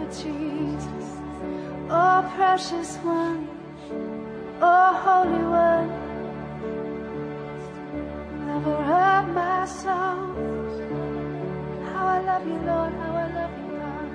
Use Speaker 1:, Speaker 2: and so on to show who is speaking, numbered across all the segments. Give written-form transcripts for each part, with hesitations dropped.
Speaker 1: Jesus. Oh, precious one, oh, holy one, lover of my soul. How I love you, Lord, how I love you, God.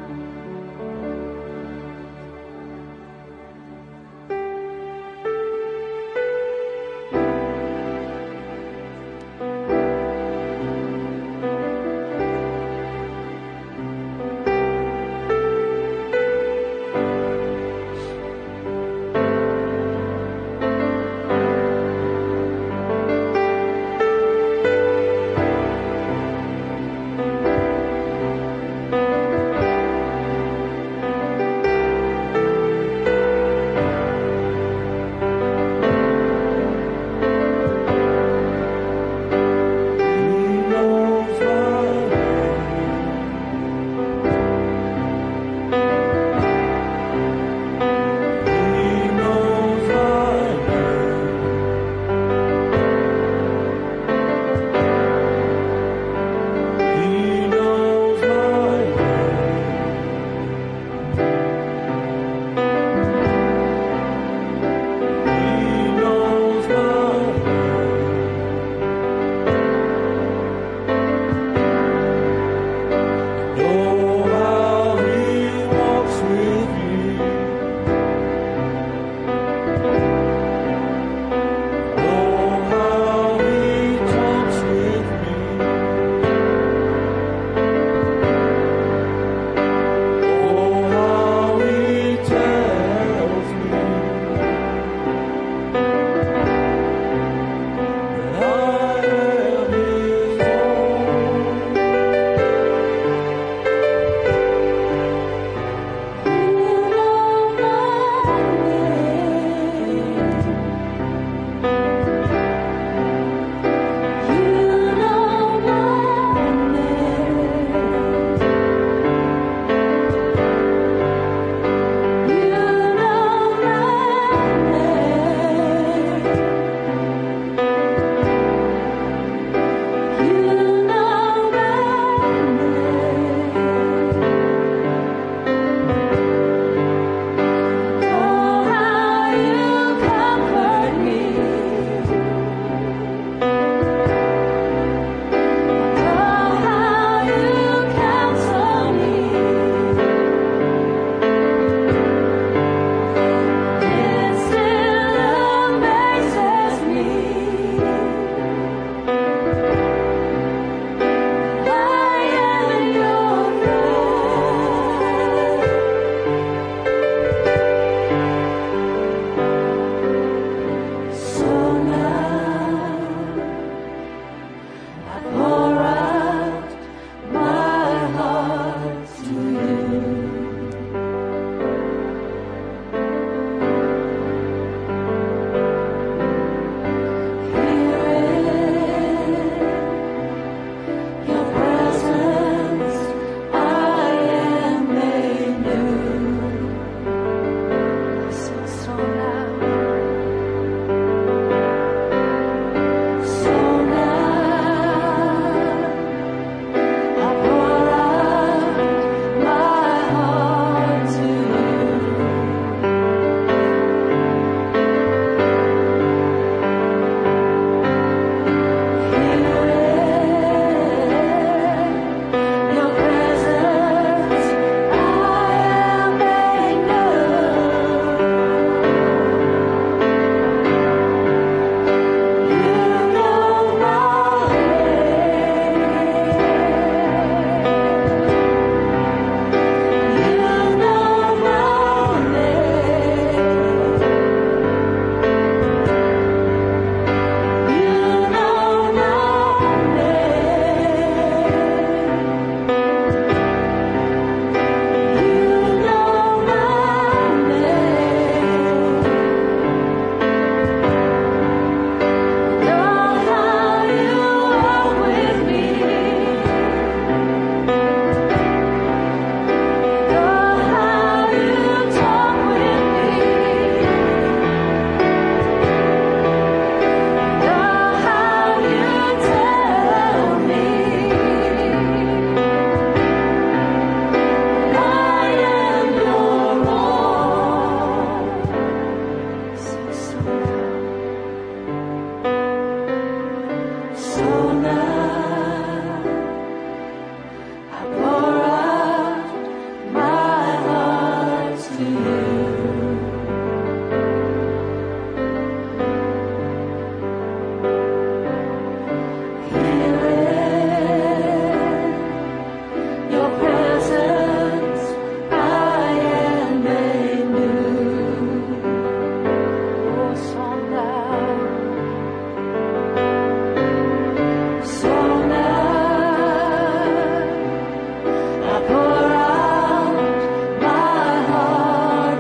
Speaker 1: I pour out my heart.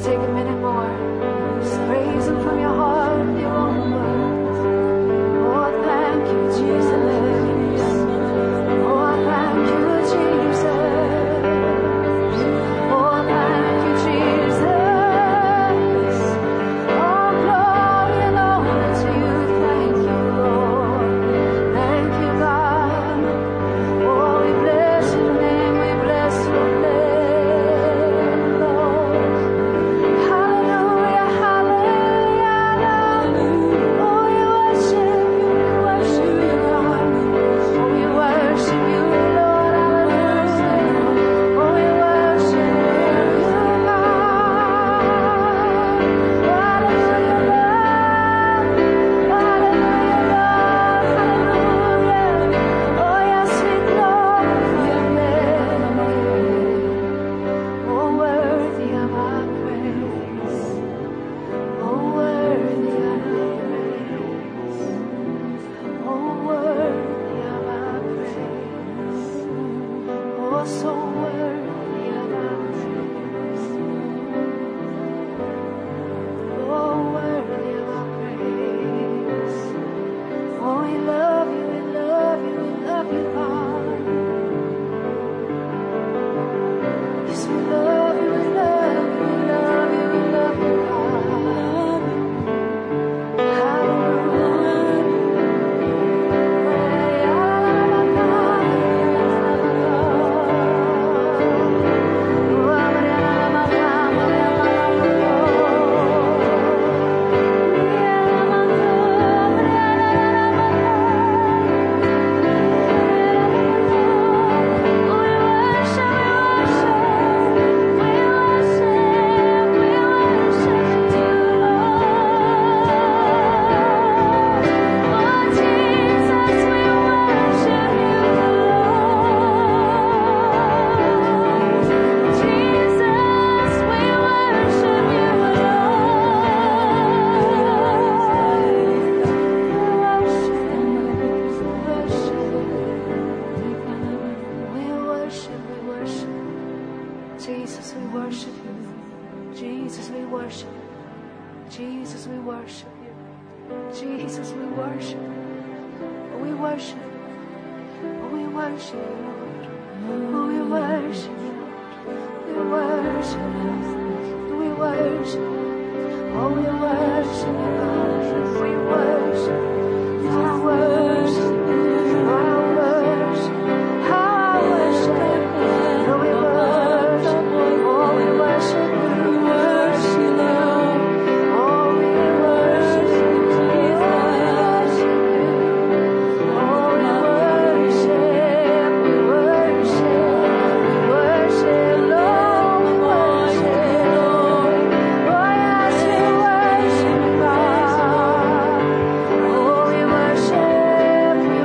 Speaker 1: take a minute more. Just praise Him from your heart with your own words. Oh, thank you, Jesus. Oh, thank you, Jesus. Oh, thank you, Jesus. Oh, glory and honor to you. Thank you, Lord. Thank you, God. Oh, we bless your name. We bless your name, Lord. Hallelujah, hallelujah, hallelujah. Oh, we worship you, God. Oh, we worship you, Lord. Hallelujah. Oh, we worship you, God. Hallelujah, Lord. Hallelujah, Lord. Hallelujah. Oh, yes, we glorify your name. Oh, worthy of our praise. Oh, worthy of our praise. Oh, worthy of our praise. Oh, so worthy of our praise. Oh, worthy of our praise. Oh, we love you, we love you, we love you, God. Yes, we love you, we love you, we love you, we love you, God. Jesus, we worship you. Jesus, we worship you. Jesus, we worship you. Jesus, we worship you. We worship you. We worship you, Lord. We worship you. We worship you. We worship you. Oh, we worship you, God. We worship you. I worship you. I worship you. I worship you. Oh, we worship you. Oh, we worship you. We worship you. Oh, we worship you. We worship you. Oh, we worship. We worship. We worship, Lord. We worship. Oh, yes, we worship God. Oh, we worship. We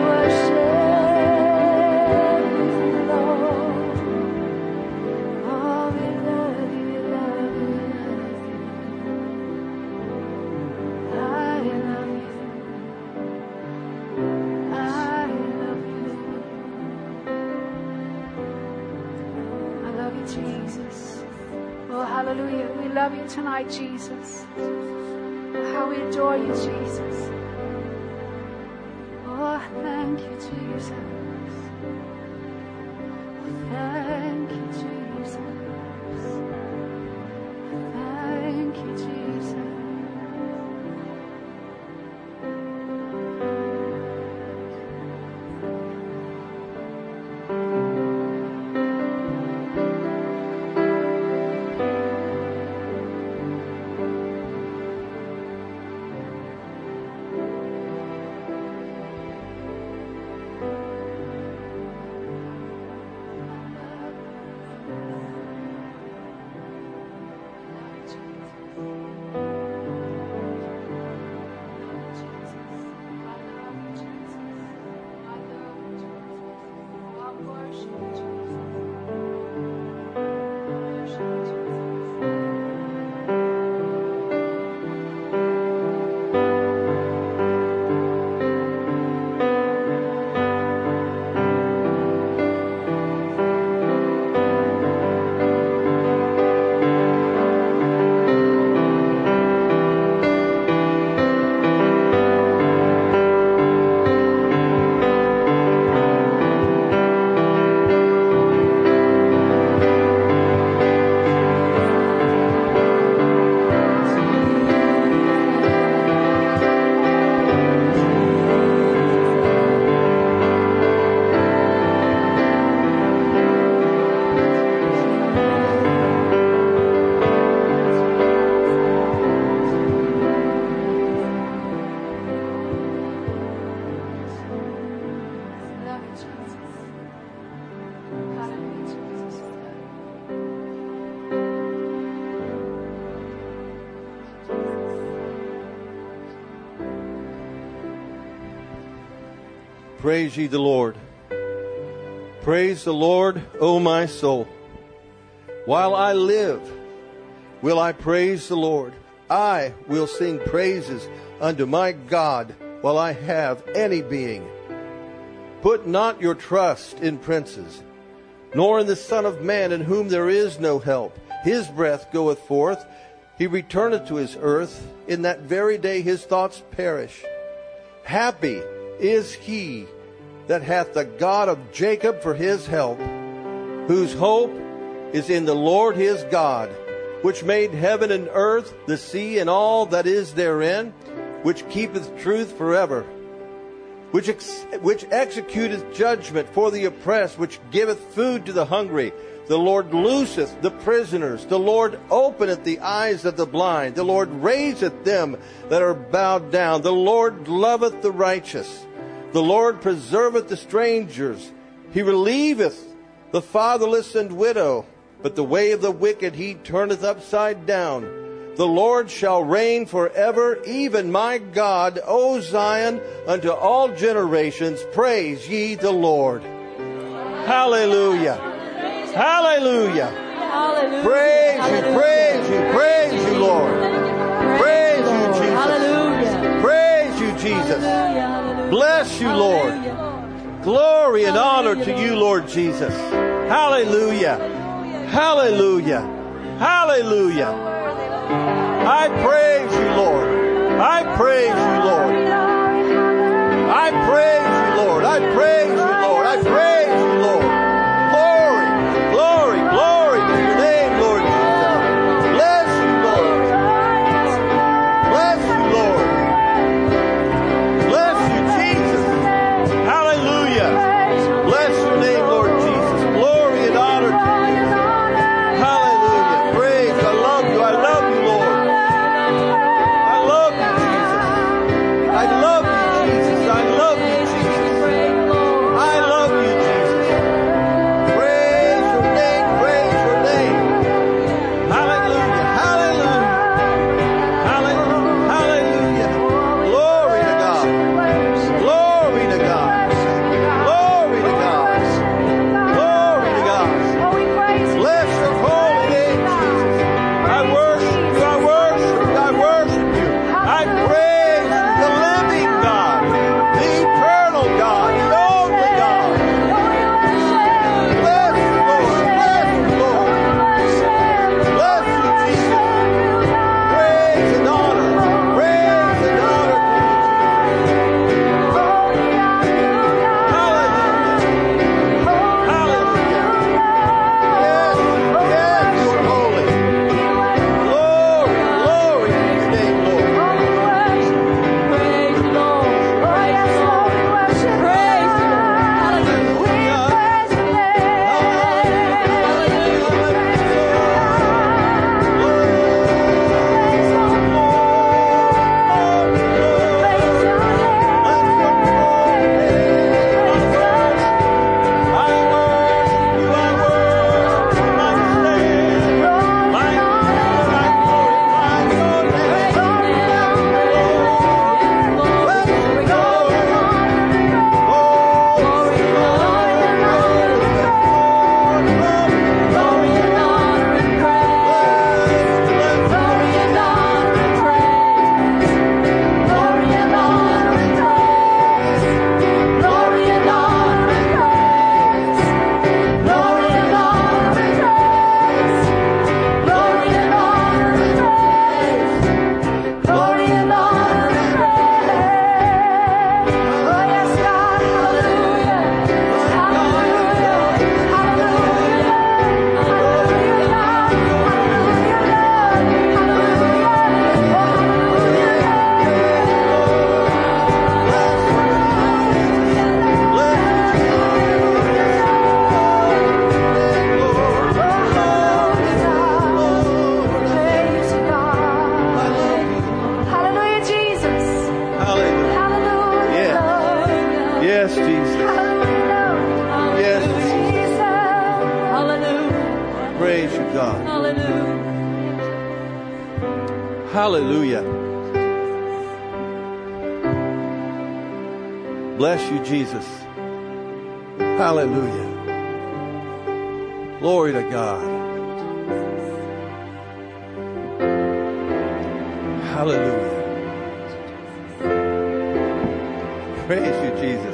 Speaker 1: worship you, Lord. Oh, we love you, we love you, we love you. I love you. I love you. I love you, Jesus. Oh, hallelujah. We love you tonight, Jesus. Oh, how we adore you, Jesus. Oh, thank you, Jesus. Oh, thank you, Jesus. Thank you, Jesus.
Speaker 2: Praise ye the Lord. Praise the Lord, O my soul. While I live, will I praise the Lord. I will sing praises unto my God while I have any being. Put not your trust in princes, nor in the Son of Man, in whom there is no help. His breath goeth forth, he returneth to his earth. In that very day his thoughts perish. Happy is he that hath the God of Jacob for his help, whose hope is in the Lord his God, which made heaven and earth, the sea, and all that is therein, which keepeth truth forever, which executeth judgment for the oppressed, which giveth food to the hungry. The Lord looseth the prisoners. The Lord openeth the eyes of the blind. The Lord raiseth them that are bowed down. The Lord loveth the righteous. The Lord preserveth the strangers. He relieveth the fatherless and widow. But the way of the wicked he turneth upside down. The Lord shall reign forever, even my God, O Zion, unto all generations. Praise ye the Lord. Hallelujah. Hallelujah.
Speaker 1: Hallelujah.
Speaker 2: Praise you, praise you, praise you, Lord. Praise you, Jesus.
Speaker 1: Hallelujah.
Speaker 2: Praise you, Jesus. Bless you, Lord. Glory and honor to you, Lord Jesus. Hallelujah. Hallelujah. Hallelujah. I praise you, Lord. I praise you, Lord. I praise you, Lord. I praise you, Lord. I praise you, Lord. Glory, glory to your name, Lord Jesus. Bless you, Lord. Bless you, Lord. Bless you, Jesus. Hallelujah. Bless your name, Lord Jesus. Glory and honor to you. Hallelujah. Praise. I love you. I love you, Lord. I love you, Jesus. I love you, Jesus. I love you, Jesus. I love you, Jesus. Praise your name. Praise your name. Hallelujah. Hallelujah. Hallelujah. Hallelujah. Glory to God. Glory to God. Glory to God. Glory to God. Bless your holy name, Jesus. I worship you. I worship you. I worship you. I praise you, the living God, the eternal God, the only God. Bless you, Lord. Bless you, Lord. Bless you, Jesus. Praise and honor. Praise and honor to you, Jesus. Hallelujah. Hallelujah. Yes, yes, you're holy. Glory, glory to your name, Lord. Yes, Jesus. Yes, Jesus.
Speaker 1: Hallelujah.
Speaker 2: Praise you, God.
Speaker 1: Hallelujah.
Speaker 2: Hallelujah. Bless you, Jesus. Hallelujah. Glory to God. Hallelujah. Praise you, Jesus.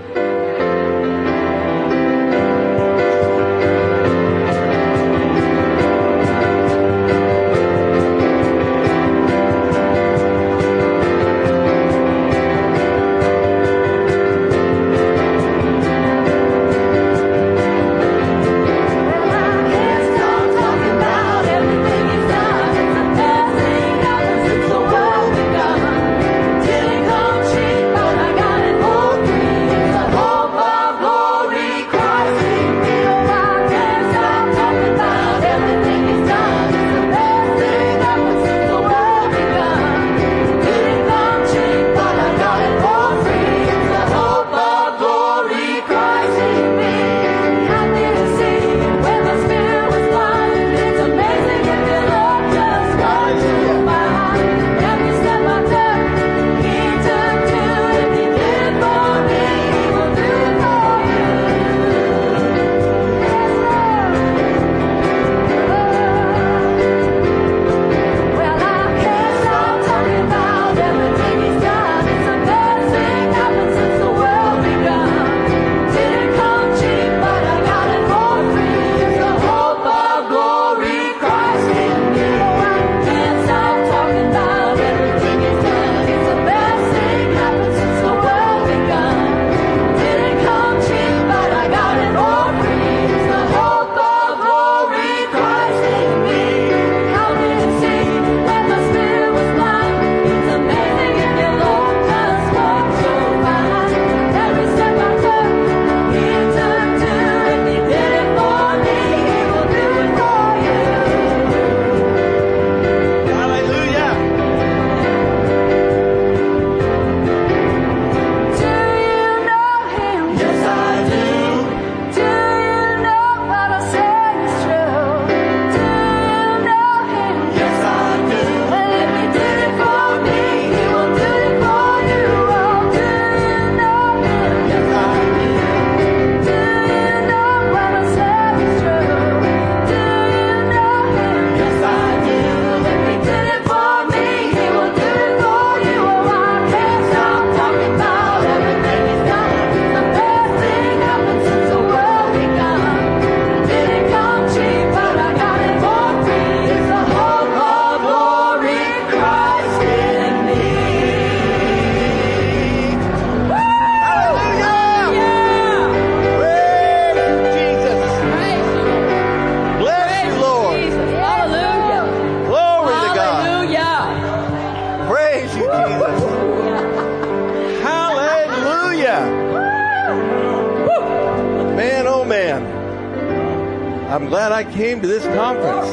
Speaker 2: I'm glad I came to this conference.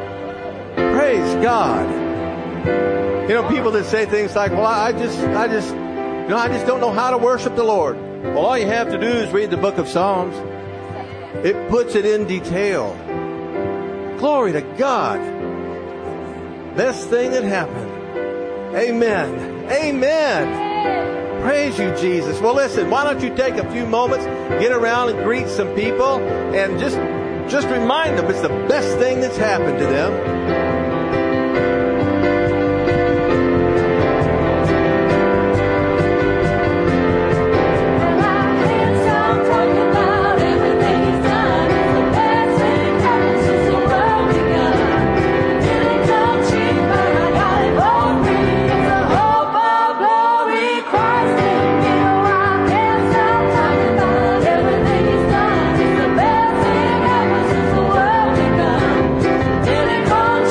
Speaker 2: Praise God. You know, people that say things like, well, I just don't know how to worship the Lord. Well, all you have to do is read the book of Psalms. It puts it in detail. Glory to God. Best thing that happened. Amen. Amen. Praise you, Jesus. Well, listen, why don't you take a few moments, get around and greet some people, and just remind them it's the best thing that's happened to them.
Speaker 3: Come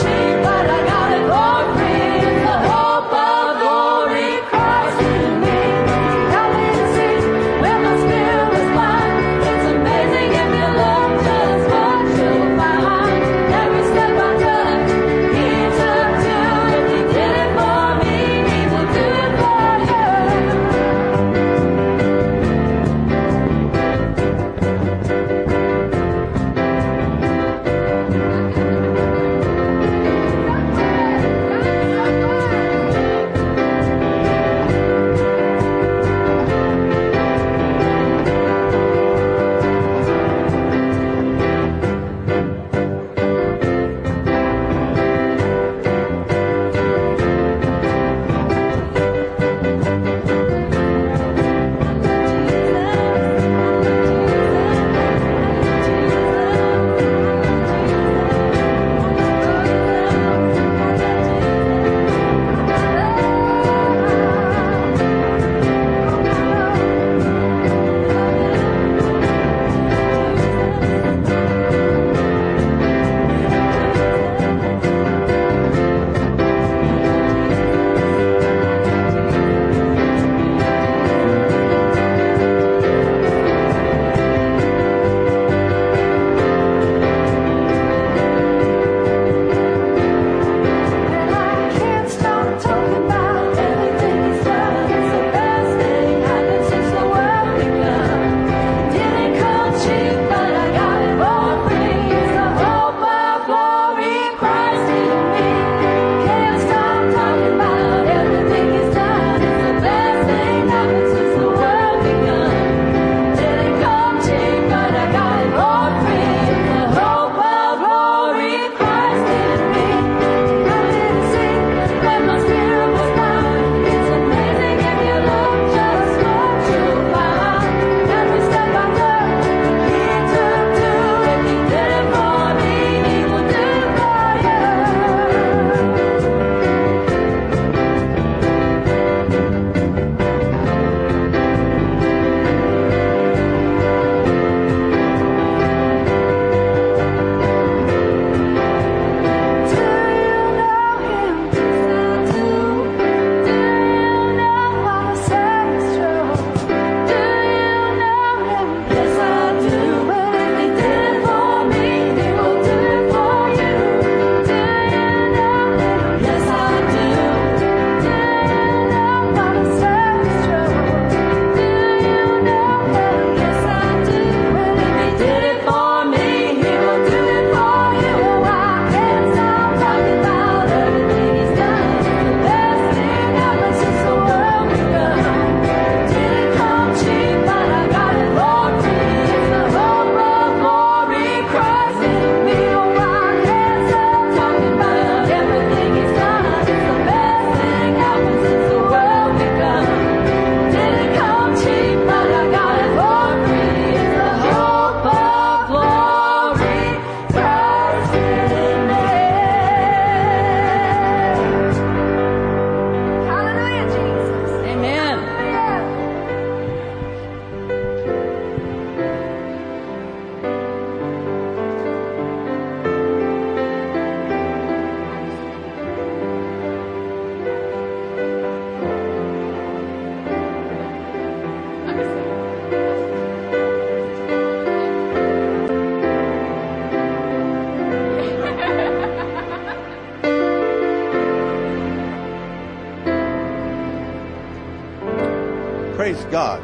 Speaker 2: Praise God.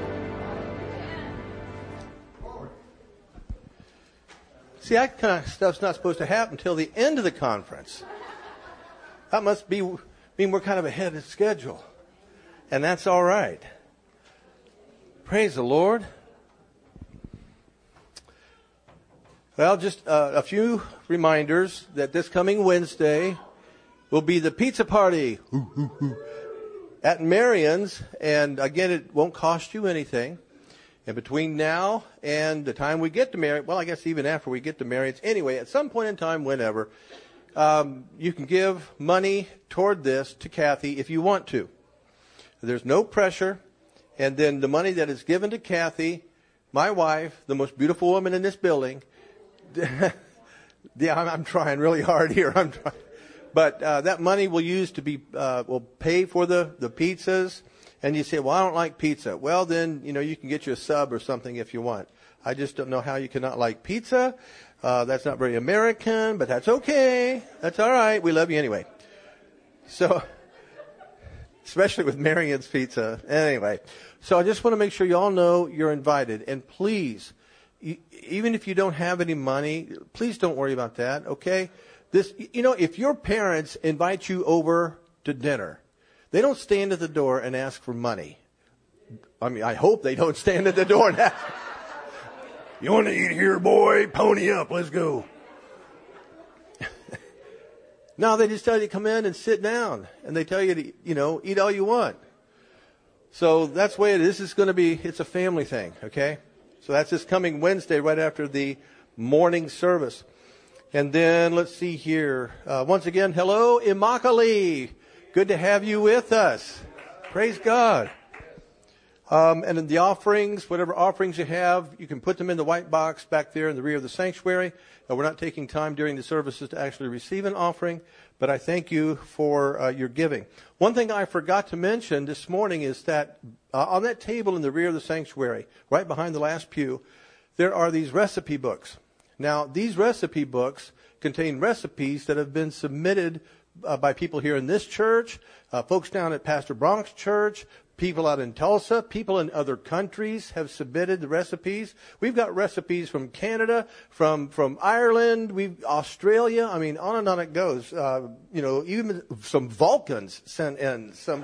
Speaker 2: See, that kind of stuff's not supposed to happen until the end of the conference. That must mean we're kind of ahead of schedule. And that's all right. Praise the Lord. Well, just a few reminders that this coming Wednesday will be the pizza party at Marion's. And again, it won't cost you anything. And between now and the time we get to Marion, well, I guess even after we get to Marion's, anyway, at some point in time, whenever, you can give money toward this to Kathy if you want to. There's no pressure. And then the money that is given to Kathy, my wife, the most beautiful woman in this building, yeah, I'm trying really hard here. But that money will use to be will pay for the pizzas. And you say, well, I don't like pizza. Well, then, you can get you a sub or something if you want. I just don't know how you cannot like pizza. That's not very American, but that's okay. That's all right. We love you anyway. So, especially with Marion's Pizza. Anyway, so I just want to make sure you all know you're invited. And please, even if you don't have any money, please don't worry about that, okay? If your parents invite you over to dinner, they don't stand at the door and ask for money. I mean, I hope they don't stand at the door and ask, you want to eat here, boy? Pony up. Let's go. No, they just tell you to come in and sit down. And they tell you to, eat all you want. So that's the way it is. It's a family thing, okay? So that's this coming Wednesday right after the morning service. And then let's see here. Once again, hello, Immokalee. Good to have you with us. Praise God. And in the offerings, whatever offerings you have, you can put them in the white box back there in the rear of the sanctuary. We're not taking time during the services to actually receive an offering, but I thank you for your giving. One thing I forgot to mention this morning is that on that table in the rear of the sanctuary, right behind the last pew, there are these recipe books. Now, these recipe books contain recipes that have been submitted by people here in this church, folks down at Pastor Bronk's church, people out in Tulsa, people in other countries have submitted the recipes. We've got recipes from Canada, from Ireland, Australia. I mean, on and on it goes. Even some Vulcans sent in some.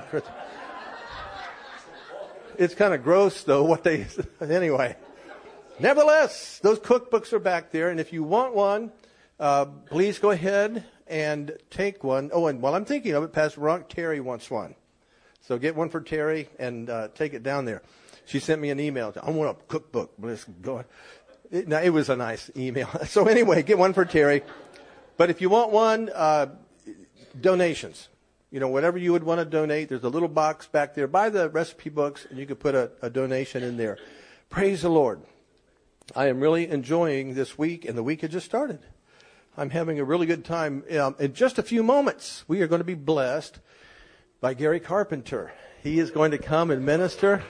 Speaker 2: It's kind of gross, though. Anyway. Nevertheless, those cookbooks are back there, and if you want one, please go ahead and take one. Oh, and while I'm thinking of it, Pastor Ronk, Terry wants one. So get one for Terry and take it down there. She sent me an email. I want a cookbook. Let's go. It was a nice email. So anyway, get one for Terry. But if you want one, donations. Whatever you would want to donate, there's a little box back there. Buy the recipe books, and you can put a donation in there. Praise the Lord. I am really enjoying this week, and the week had just started. I'm having a really good time. In just a few moments, we are going to be blessed by Gary Carpenter. He is going to come and minister.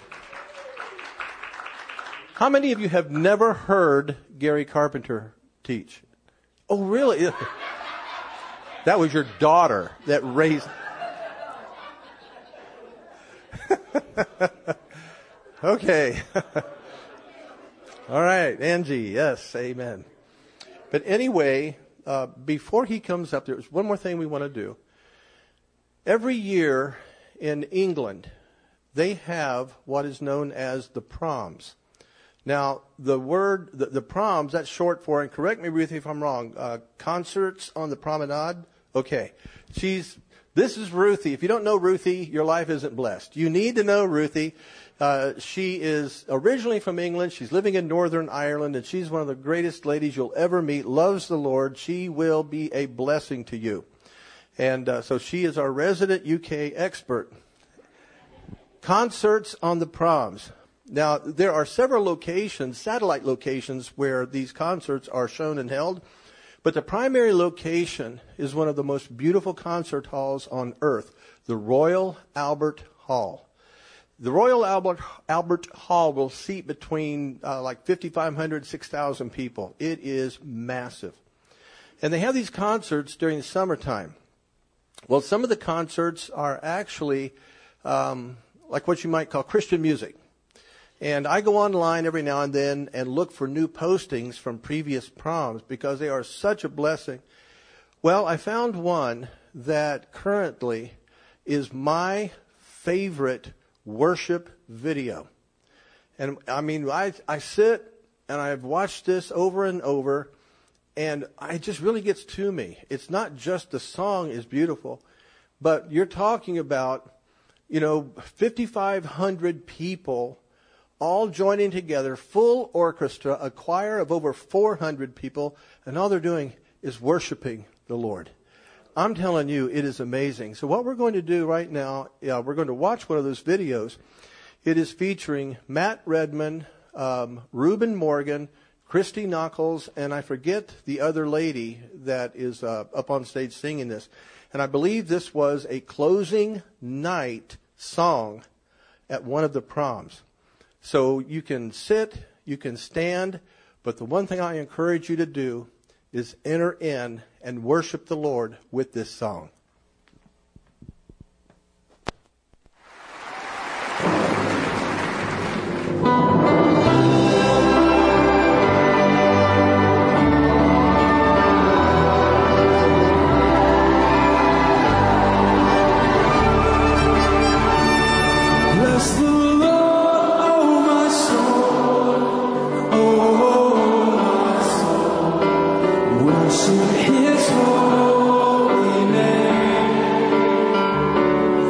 Speaker 2: How many of you have never heard Gary Carpenter teach? Oh, really? That was your daughter that raised... Okay. All right, Angie, yes, amen. But anyway, before he comes up, there's one more thing we want to do. Every year in England, they have what is known as the proms. Now, the word, the proms, that's short for, and correct me, Ruthie, if I'm wrong, concerts on the promenade. Okay. This is Ruthie. If you don't know Ruthie, your life isn't blessed. You need to know Ruthie. She is originally from England. She's living in Northern Ireland, and she's one of the greatest ladies you'll ever meet, loves the Lord. She will be a blessing to you. And so she is our resident UK expert. Concerts on the proms. Now, there are several locations, satellite locations, where these concerts are shown and held. But the primary location is one of the most beautiful concert halls on earth, the Royal Albert Hall. The Royal Albert Hall will seat between 5,500, 6,000 people. It is massive. And they have these concerts during the summertime. Well, some of the concerts are actually like what you might call Christian music. And I go online every now and then and look for new postings from previous proms because they are such a blessing. Well, I found one that currently is my favorite worship video. And I mean, I sit and I've watched this over and over, and it just really gets to me. It's not just the song is beautiful, but you're talking about, 5,500 people all joining together, full orchestra, a choir of over 400 people, and all they're doing is worshiping the Lord. I'm telling you, it is amazing. So what we're going to do right now, we're going to watch one of those videos. It is featuring Matt Redman, Reuben Morgan, Christy Knuckles, and I forget the other lady that is up on stage singing this. And I believe this was a closing night song at one of the proms. So you can sit, you can stand, but the one thing I encourage you to do is enter in and worship the Lord with this song.
Speaker 3: His holy name.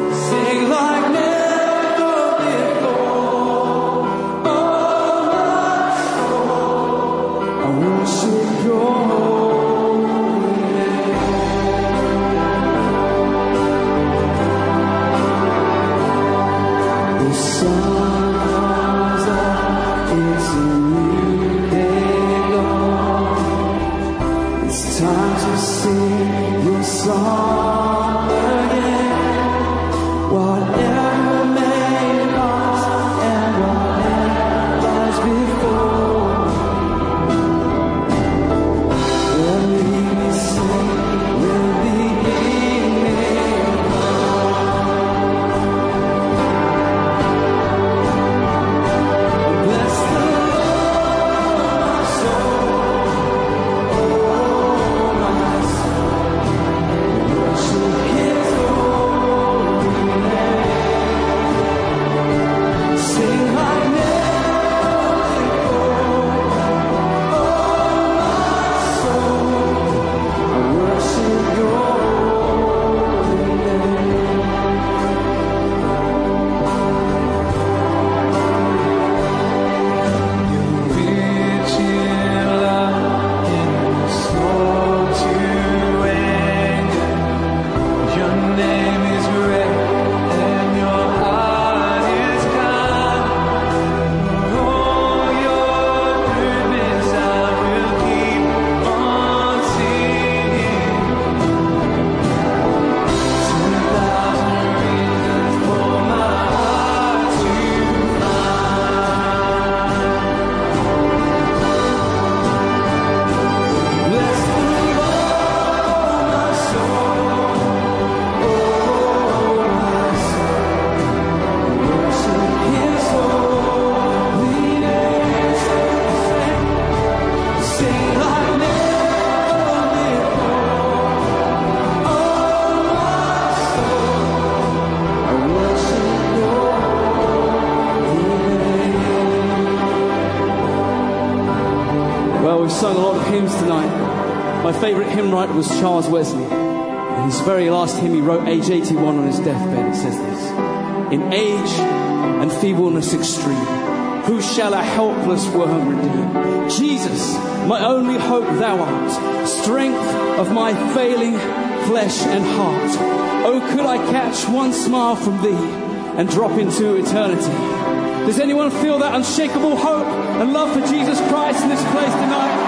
Speaker 4: sung a lot of hymns tonight. My favourite hymn writer was Charles Wesley. And his very last hymn he wrote, age 81, on his deathbed. It says this: in age and feebleness extreme, who shall a helpless worm redeem? Jesus, my only hope thou art, strength of my failing flesh and heart. Oh, could I catch one smile from thee and drop into eternity? Does anyone feel that unshakable hope and love for Jesus Christ in this place tonight?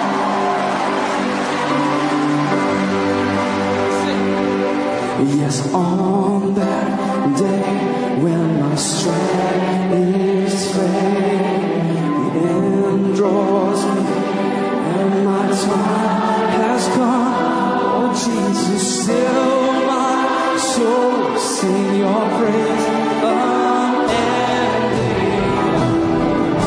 Speaker 3: Yes, on that day when my strength is failing, the end draws me and my time has come. Oh, Jesus, still my soul will sing your praise unending.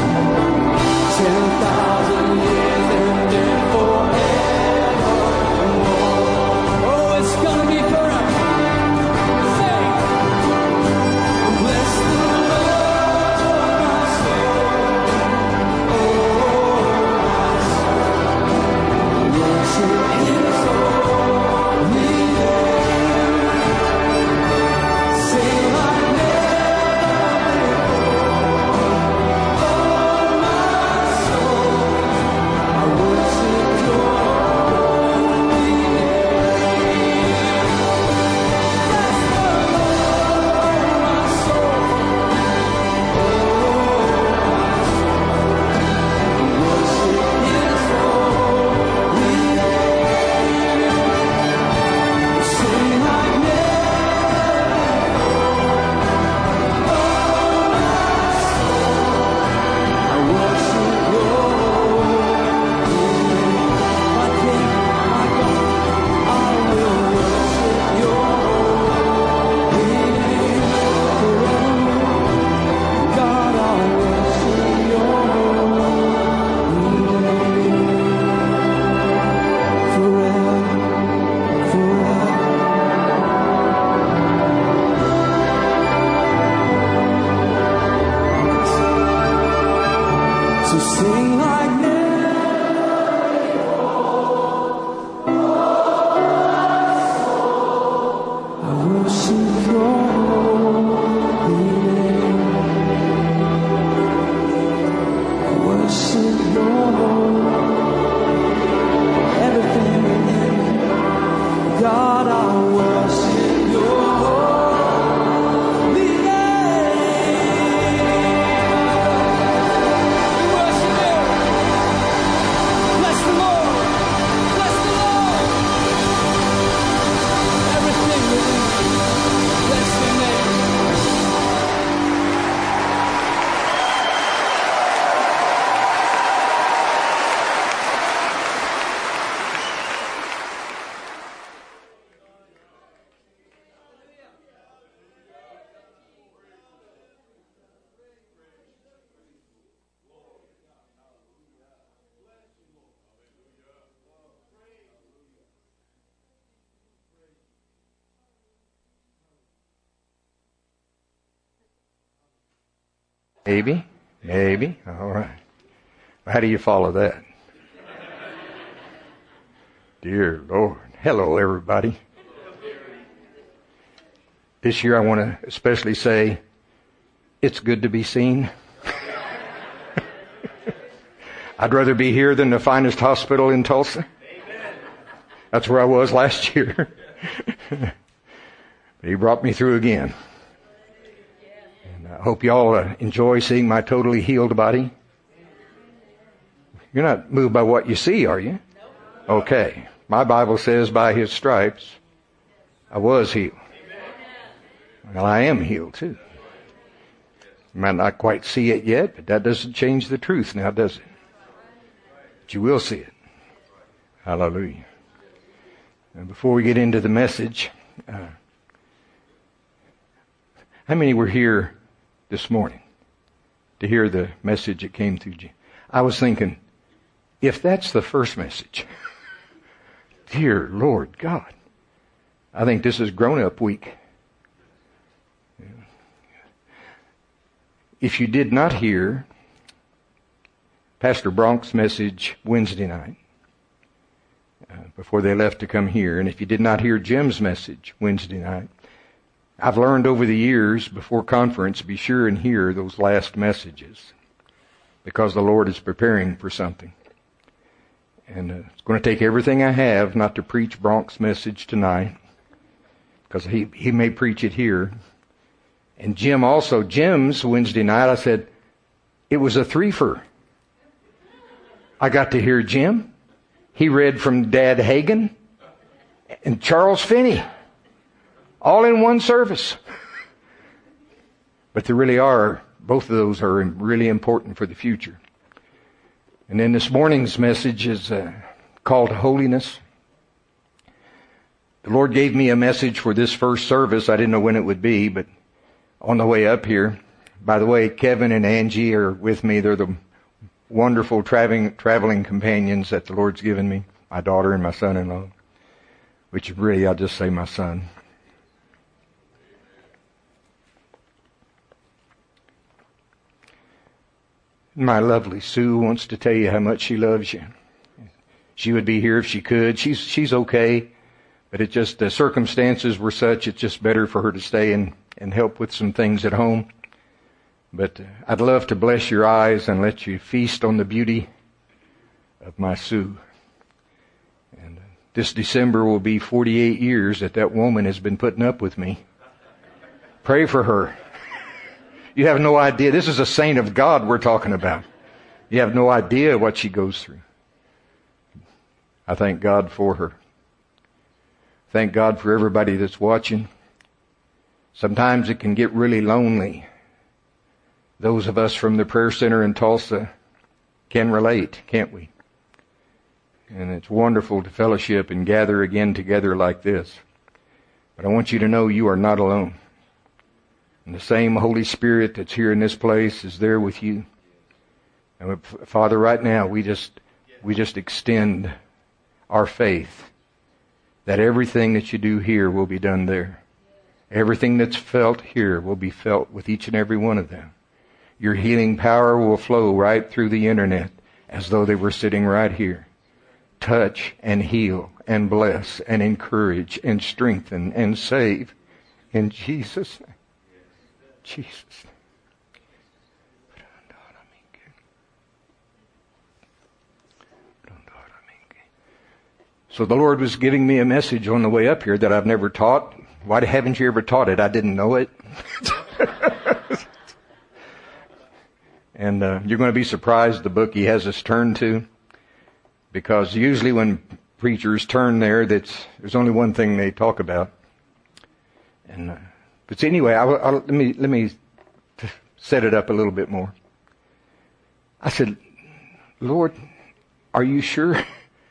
Speaker 3: sing like never before. I worship your holy name. I worship your everything within me. God, I worship your holy name. We worship you. Bless the Lord. Bless the Lord. Everything within me. Bless your name.
Speaker 5: Maybe. All right. How do you follow that? Dear Lord. Hello, everybody. This year I want to especially say, it's good to be seen. I'd rather be here than the finest hospital in Tulsa. That's where I was last year. But He brought me through again. I hope you all enjoy seeing my totally healed body. You're not moved by what you see, are you? Okay. My Bible says by His stripes I was healed. Well, I am healed too. You might not quite see it yet, but that doesn't change the truth now, does it? But you will see it. Hallelujah. And before we get into the message, how many were here this morning to hear the message that came through you? I was thinking, if that's the first message, dear Lord God, I think this is grown-up week. If you did not hear Pastor Bronk's message Wednesday night, before they left to come here, and if you did not hear Jim's message Wednesday night, I've learned over the years, before conference, be sure and hear those last messages, because the Lord is preparing for something. And it's going to take everything I have not to preach Bronk's message tonight, because he may preach it here. And Jim also, Jim's Wednesday night, I said, it was a threefer. I got to hear Jim. He read from Dad Hagin and Charles Finney, all in one service. But there really are, both of those are really important for the future. And then this morning's message is called Holiness. The Lord gave me a message for this first service. I didn't know when it would be, but on the way up here. By the way, Kevin and Angie are with me. They're the wonderful traveling companions that the Lord's given me, my daughter and my son-in-law, which really, I'll just say my son. My lovely Sue wants to tell you how much she loves you. She would be here if she could. She's okay, but it just, the circumstances were such, it's just better for her to stay and help with some things at home. But I'd love to bless your eyes and let you feast on the beauty of my Sue. And this December will be 48 years that woman has been putting up with me. Pray for her. You have no idea. This is a saint of God we're talking about. You have no idea what she goes through. I thank God for her. Thank God for everybody that's watching. Sometimes it can get really lonely. Those of us from the prayer center in Tulsa can relate, can't we? And it's wonderful to fellowship and gather again together like this. But I want you to know you are not alone. And the same Holy Spirit that's here in this place is there with you. And Father, right now we just extend our faith that everything that you do here will be done there. Everything that's felt here will be felt with each and every one of them. Your healing power will flow right through the internet as though they were sitting right here. Touch and heal and bless and encourage and strengthen and save. In Jesus' name. Jesus' name. So the Lord was giving me a message on the way up here that I've never taught. Why haven't you ever taught it? I didn't know it. And you're going to be surprised the book he has us turn to. Because usually when preachers turn there, there's only one thing they talk about. And but anyway, let me set it up a little bit more. I said, Lord, are you sure?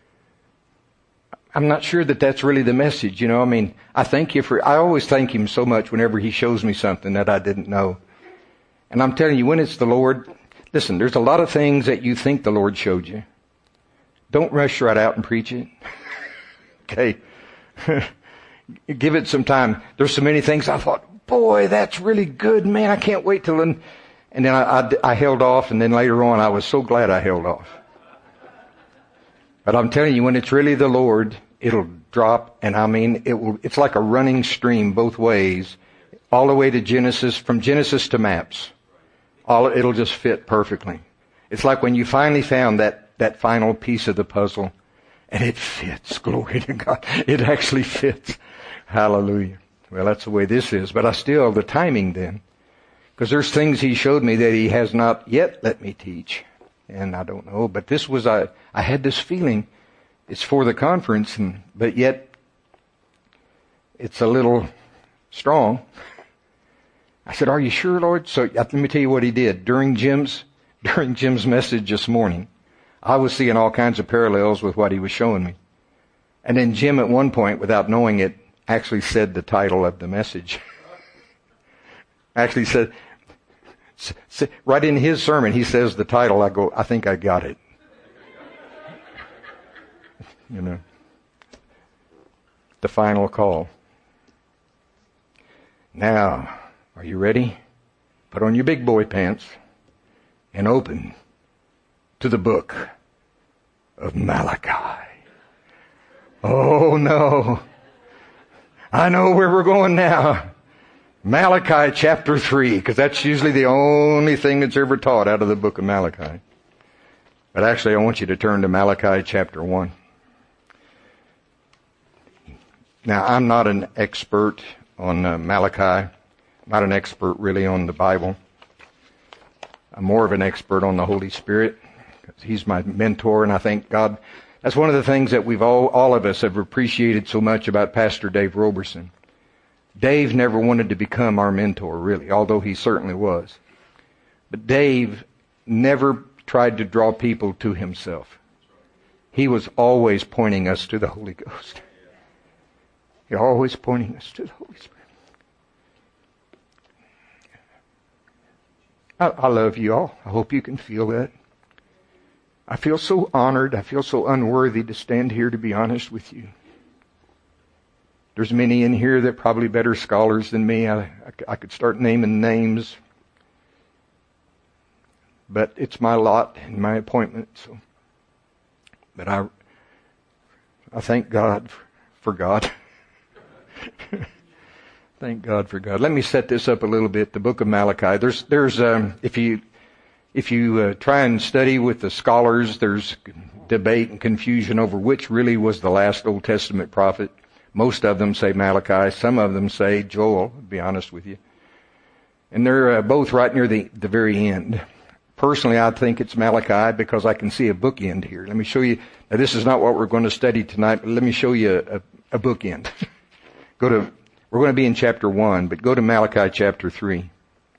Speaker 5: I'm not sure that that's really the message. I mean, I always thank Him so much whenever He shows me something that I didn't know. And I'm telling you, when it's the Lord, listen, there's a lot of things that you think the Lord showed you. Don't rush right out and preach it. Okay. Give it some time. There's so many things I thought, boy, that's really good, man. I can't wait till then. And then I held off, and then later on I was so glad I held off. But I'm telling you, when it's really the Lord, it'll drop, and I mean, it's like a running stream both ways, all the way to Genesis, from Genesis to maps. It'll just fit perfectly. It's like when you finally found that final piece of the puzzle, and it fits. Glory to God. It actually fits. Hallelujah. Well, that's the way this is. But the timing then. Because there's things He showed me that He has not yet let me teach. And I don't know. But this was, I had this feeling it's for the conference, but yet it's a little strong. I said, are you sure, Lord? So let me tell you what He did. During Jim's message this morning, I was seeing all kinds of parallels with what he was showing me. And then Jim at one point, without knowing it, actually said the title of the message. Actually said, right in his sermon, he says the title. I go, I think I got it. The final call. Now, are you ready? Put on your big boy pants and open to the book of Malachi. Oh no. I know where we're going now. Malachi chapter 3, because that's usually the only thing that's ever taught out of the book of Malachi. But actually, I want you to turn to Malachi chapter 1. Now, I'm not an expert on Malachi. Not an expert really on the Bible. I'm more of an expert on the Holy Spirit. He's my mentor, and I thank God. That's one of the things that we've all of us have appreciated so much about Pastor Dave Roberson. Dave never wanted to become our mentor, really, although he certainly was. But Dave never tried to draw people to himself. He was always pointing us to the Holy Ghost. He always pointing us to the Holy Spirit. I love you all. I hope you can feel that. I feel so honored. I feel so unworthy to stand here, to be honest with you. There's many in here that are probably better scholars than me. I could start naming names. But it's my lot and my appointment. So, but I thank God for God. Thank God for God. Let me set this up a little bit. The book of Malachi. There's if you try and study with the scholars, there's debate and confusion over which really was the last Old Testament prophet. Most of them say Malachi. Some of them say Joel, to be honest with you. And they're both right near the very end. Personally, I think it's Malachi because I can see a bookend here. Let me show you. Now, this is not what we're going to study tonight, but let me show you a bookend. We're going to be in chapter 1, but go to Malachi chapter 3.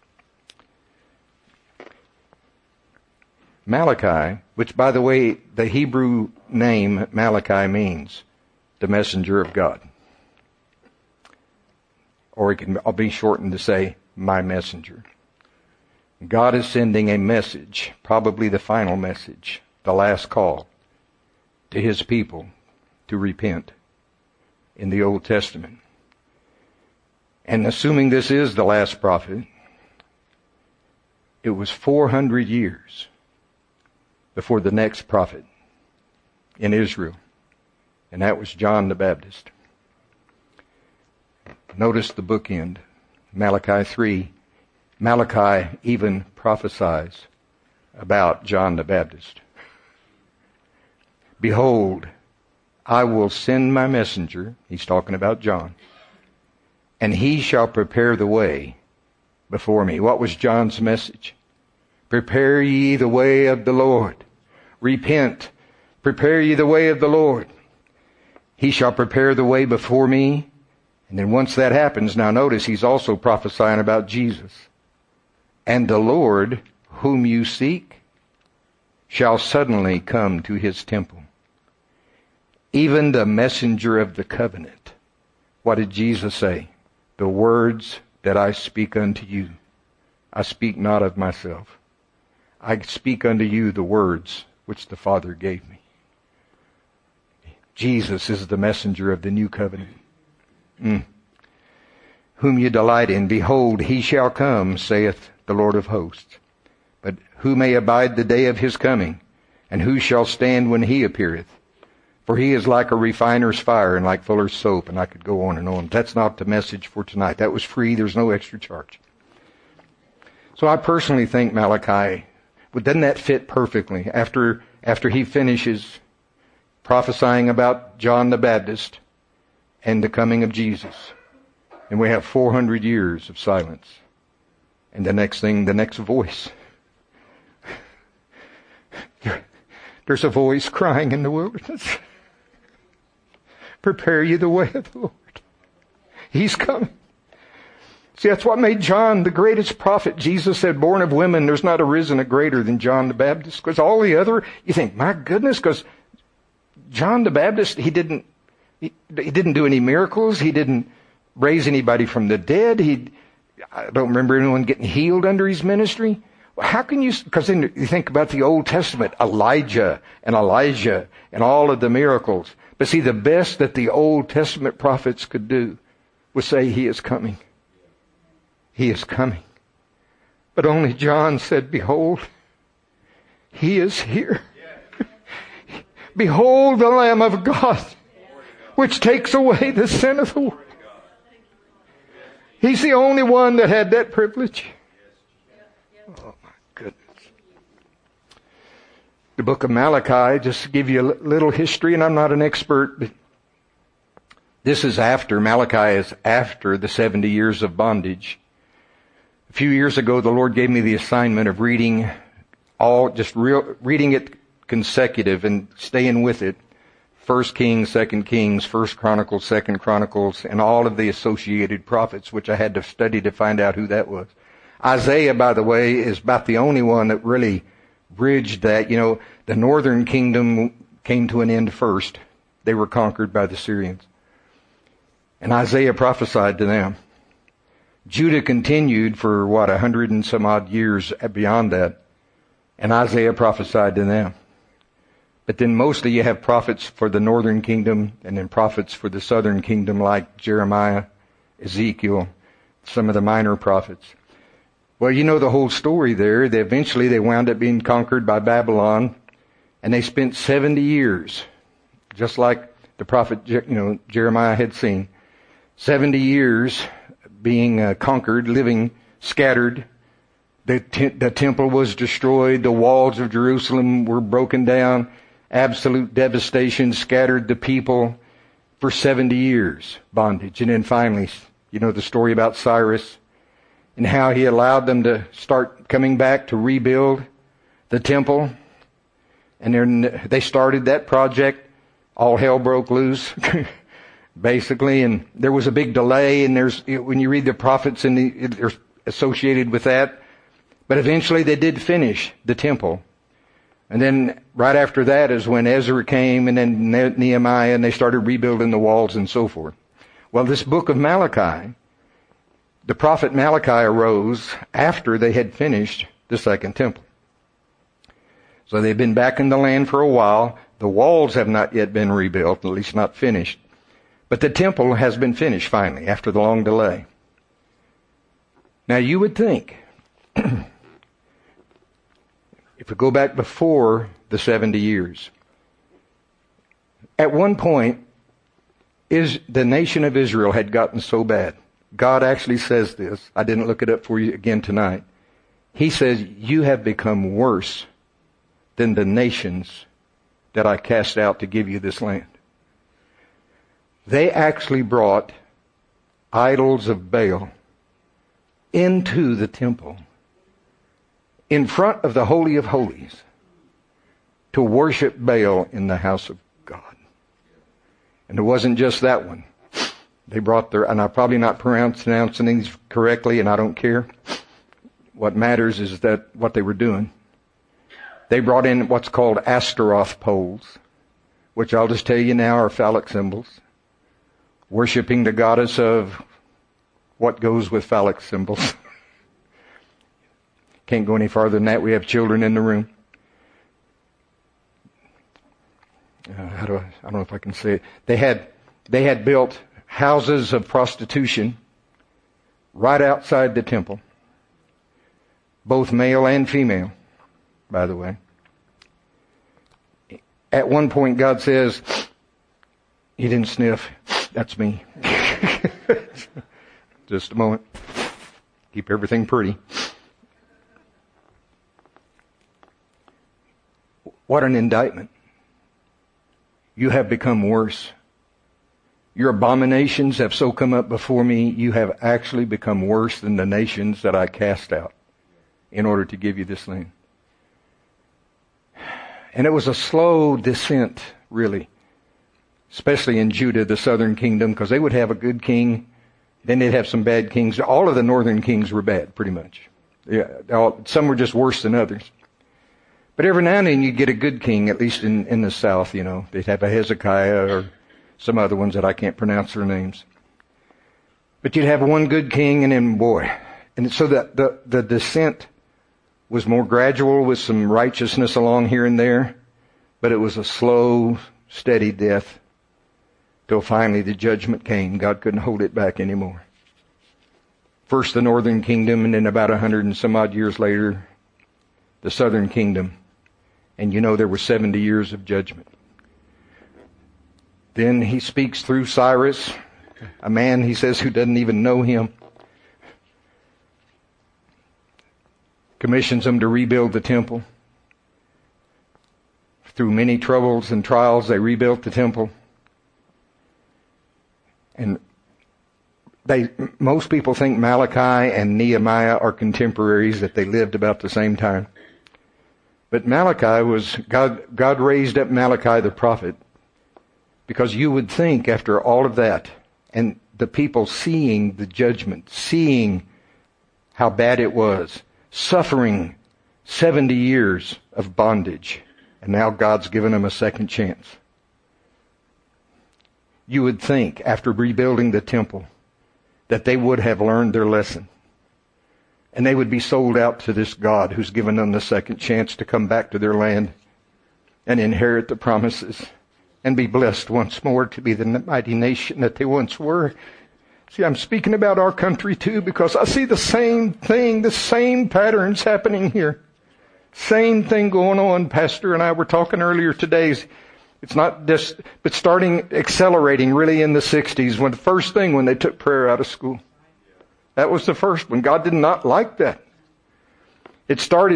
Speaker 5: Malachi, which, by the way, the Hebrew name Malachi means the messenger of God. Or it can be shortened to say, my messenger. God is sending a message, probably the final message, the last call, to His people to repent in the Old Testament. And assuming this is the last prophet, it was 400 years before the next prophet in Israel, and that was John the Baptist. Notice the bookend, Malachi 3. Malachi even prophesies about John the Baptist. Behold, I will send my messenger, he's talking about John, and he shall prepare the way before me. What was John's message? Prepare ye the way of the Lord. Repent. Prepare ye the way of the Lord. He shall prepare the way before me. And then once that happens, now notice he's also prophesying about Jesus. And the Lord whom you seek shall suddenly come to his temple. Even the messenger of the covenant. What did Jesus say? The words that I speak unto you, I speak not of myself. I speak unto you the words which the Father gave me. Jesus is the messenger of the new covenant. Whom you delight in, behold, he shall come, saith the Lord of hosts. But who may abide the day of his coming? And who shall stand when he appeareth? For he is like a refiner's fire and like fuller's soap. And I could go on and on. That's not the message for tonight. That was free. There's no extra charge. So I personally think Malachi, but doesn't that fit perfectly? After he finishes prophesying about John the Baptist and the coming of Jesus. And we have 400 years of silence. And the next thing, the next voice. There's a voice crying in the wilderness. Prepare you the way of the Lord. He's coming. See, that's what made John the greatest prophet. Jesus said, born of women, there's not arisen a greater than John the Baptist. Because all the other, you think, my goodness, because John the Baptist, he didn't do any miracles. He didn't raise anybody from the dead. I don't remember anyone getting healed under his ministry. How can you, because then you think about the Old Testament, Elijah and Elijah and all of the miracles. But see, the best that the Old Testament prophets could do was say, he is coming. He is coming. But only John said, behold, he is here. Behold the Lamb of God, which takes away the sin of the world. He's the only one that had that privilege. Oh my goodness. The book of Malachi, just to give you a little history, and I'm not an expert, but this is after, Malachi is after the 70 years of bondage. A few years ago, the Lord gave me the assignment of reading reading it consecutive and staying with it. 1 Kings, 2 Kings, 1 Chronicles, 2 Chronicles, and all of the associated prophets, which I had to study to find out who that was. Isaiah, by the way, is about the only one that really bridged that. You know, the northern kingdom came to an end first. They were conquered by the Syrians. And Isaiah prophesied to them. Judah continued for 100 and some odd years beyond that. And Isaiah prophesied to them. But then mostly you have prophets for the northern kingdom and then prophets for the southern kingdom like Jeremiah, Ezekiel, some of the minor prophets. Well, you know the whole story there. Eventually they wound up being conquered by Babylon, and they spent 70 years, just like the prophet Jeremiah had seen. 70 years being conquered, living scattered. The temple was destroyed. The walls of Jerusalem were broken down. Absolute devastation scattered the people for 70 years, bondage. And then finally, you know the story about Cyrus and how he allowed them to start coming back to rebuild the temple. And then they started that project. All hell broke loose, basically. And there was a big delay. And when you read the prophets, they're associated with that. But eventually they did finish the temple. And then right after that is when Ezra came and then Nehemiah, and they started rebuilding the walls and so forth. Well, this book of Malachi, the prophet Malachi arose after they had finished the second temple. So they've been back in the land for a while. The walls have not yet been rebuilt, at least not finished. But the temple has been finished finally after the long delay. Now you would think If we go back before the 70 years, at one point, the nation of Israel had gotten so bad. God actually says this. I didn't look it up for you again tonight. He says, you have become worse than the nations that I cast out to give you this land. They actually brought idols of Baal into the temple in front of the Holy of Holies to worship Baal in the house of God. And it wasn't just that one. They brought and I'm probably not pronouncing these correctly, and I don't care. What matters is that what they were doing. They brought in what's called Astaroth poles, which I'll just tell you now are phallic symbols, worshiping the goddess of what goes with phallic symbols. Can't go any farther than that. We have children in the room. I don't know if I can say it. They had built houses of prostitution right outside the temple, both male and female, by the way. At one point, God says, "You didn't sniff. That's me." Just a moment. Keep everything pretty. What an indictment. You have become worse. Your abominations have so come up before me, you have actually become worse than the nations that I cast out in order to give you this land. And it was a slow descent, really, especially in Judah, the southern kingdom, because they would have a good king, then they'd have some bad kings. All of the northern kings were bad, pretty much. Yeah, some were just worse than others. But every now and then you'd get a good king, at least in the south, you know. They'd have a Hezekiah or some other ones that I can't pronounce their names. But you'd have one good king, and then boy. And so the descent was more gradual with some righteousness along here and there. But it was a slow, steady death till finally the judgment came. God couldn't hold it back anymore. First the northern kingdom, and then about 100 and some odd years later, the southern kingdom. And you know there were 70 years of judgment. Then he speaks through Cyrus, a man, he says, who doesn't even know him. Commissions him to rebuild the temple. Through many troubles and trials, they rebuilt the temple. And most people think Malachi and Nehemiah are contemporaries, that they lived about the same time. But Malachi was, God raised up Malachi the prophet, because you would think after all of that, and the people seeing the judgment, seeing how bad it was, suffering 70 years of bondage, and now God's given them a second chance. You would think after rebuilding the temple that they would have learned their lesson. And they would be sold out to this God who's given them the second chance to come back to their land and inherit the promises and be blessed once more to be the mighty nation that they once were. See, I'm speaking about our country too, because I see the same thing, the same patterns happening here. Same thing going on. Pastor and I were talking earlier today. It's not just, but accelerating really in the 60s, when the first thing when they took prayer out of school. That was the first one. God did not like that. It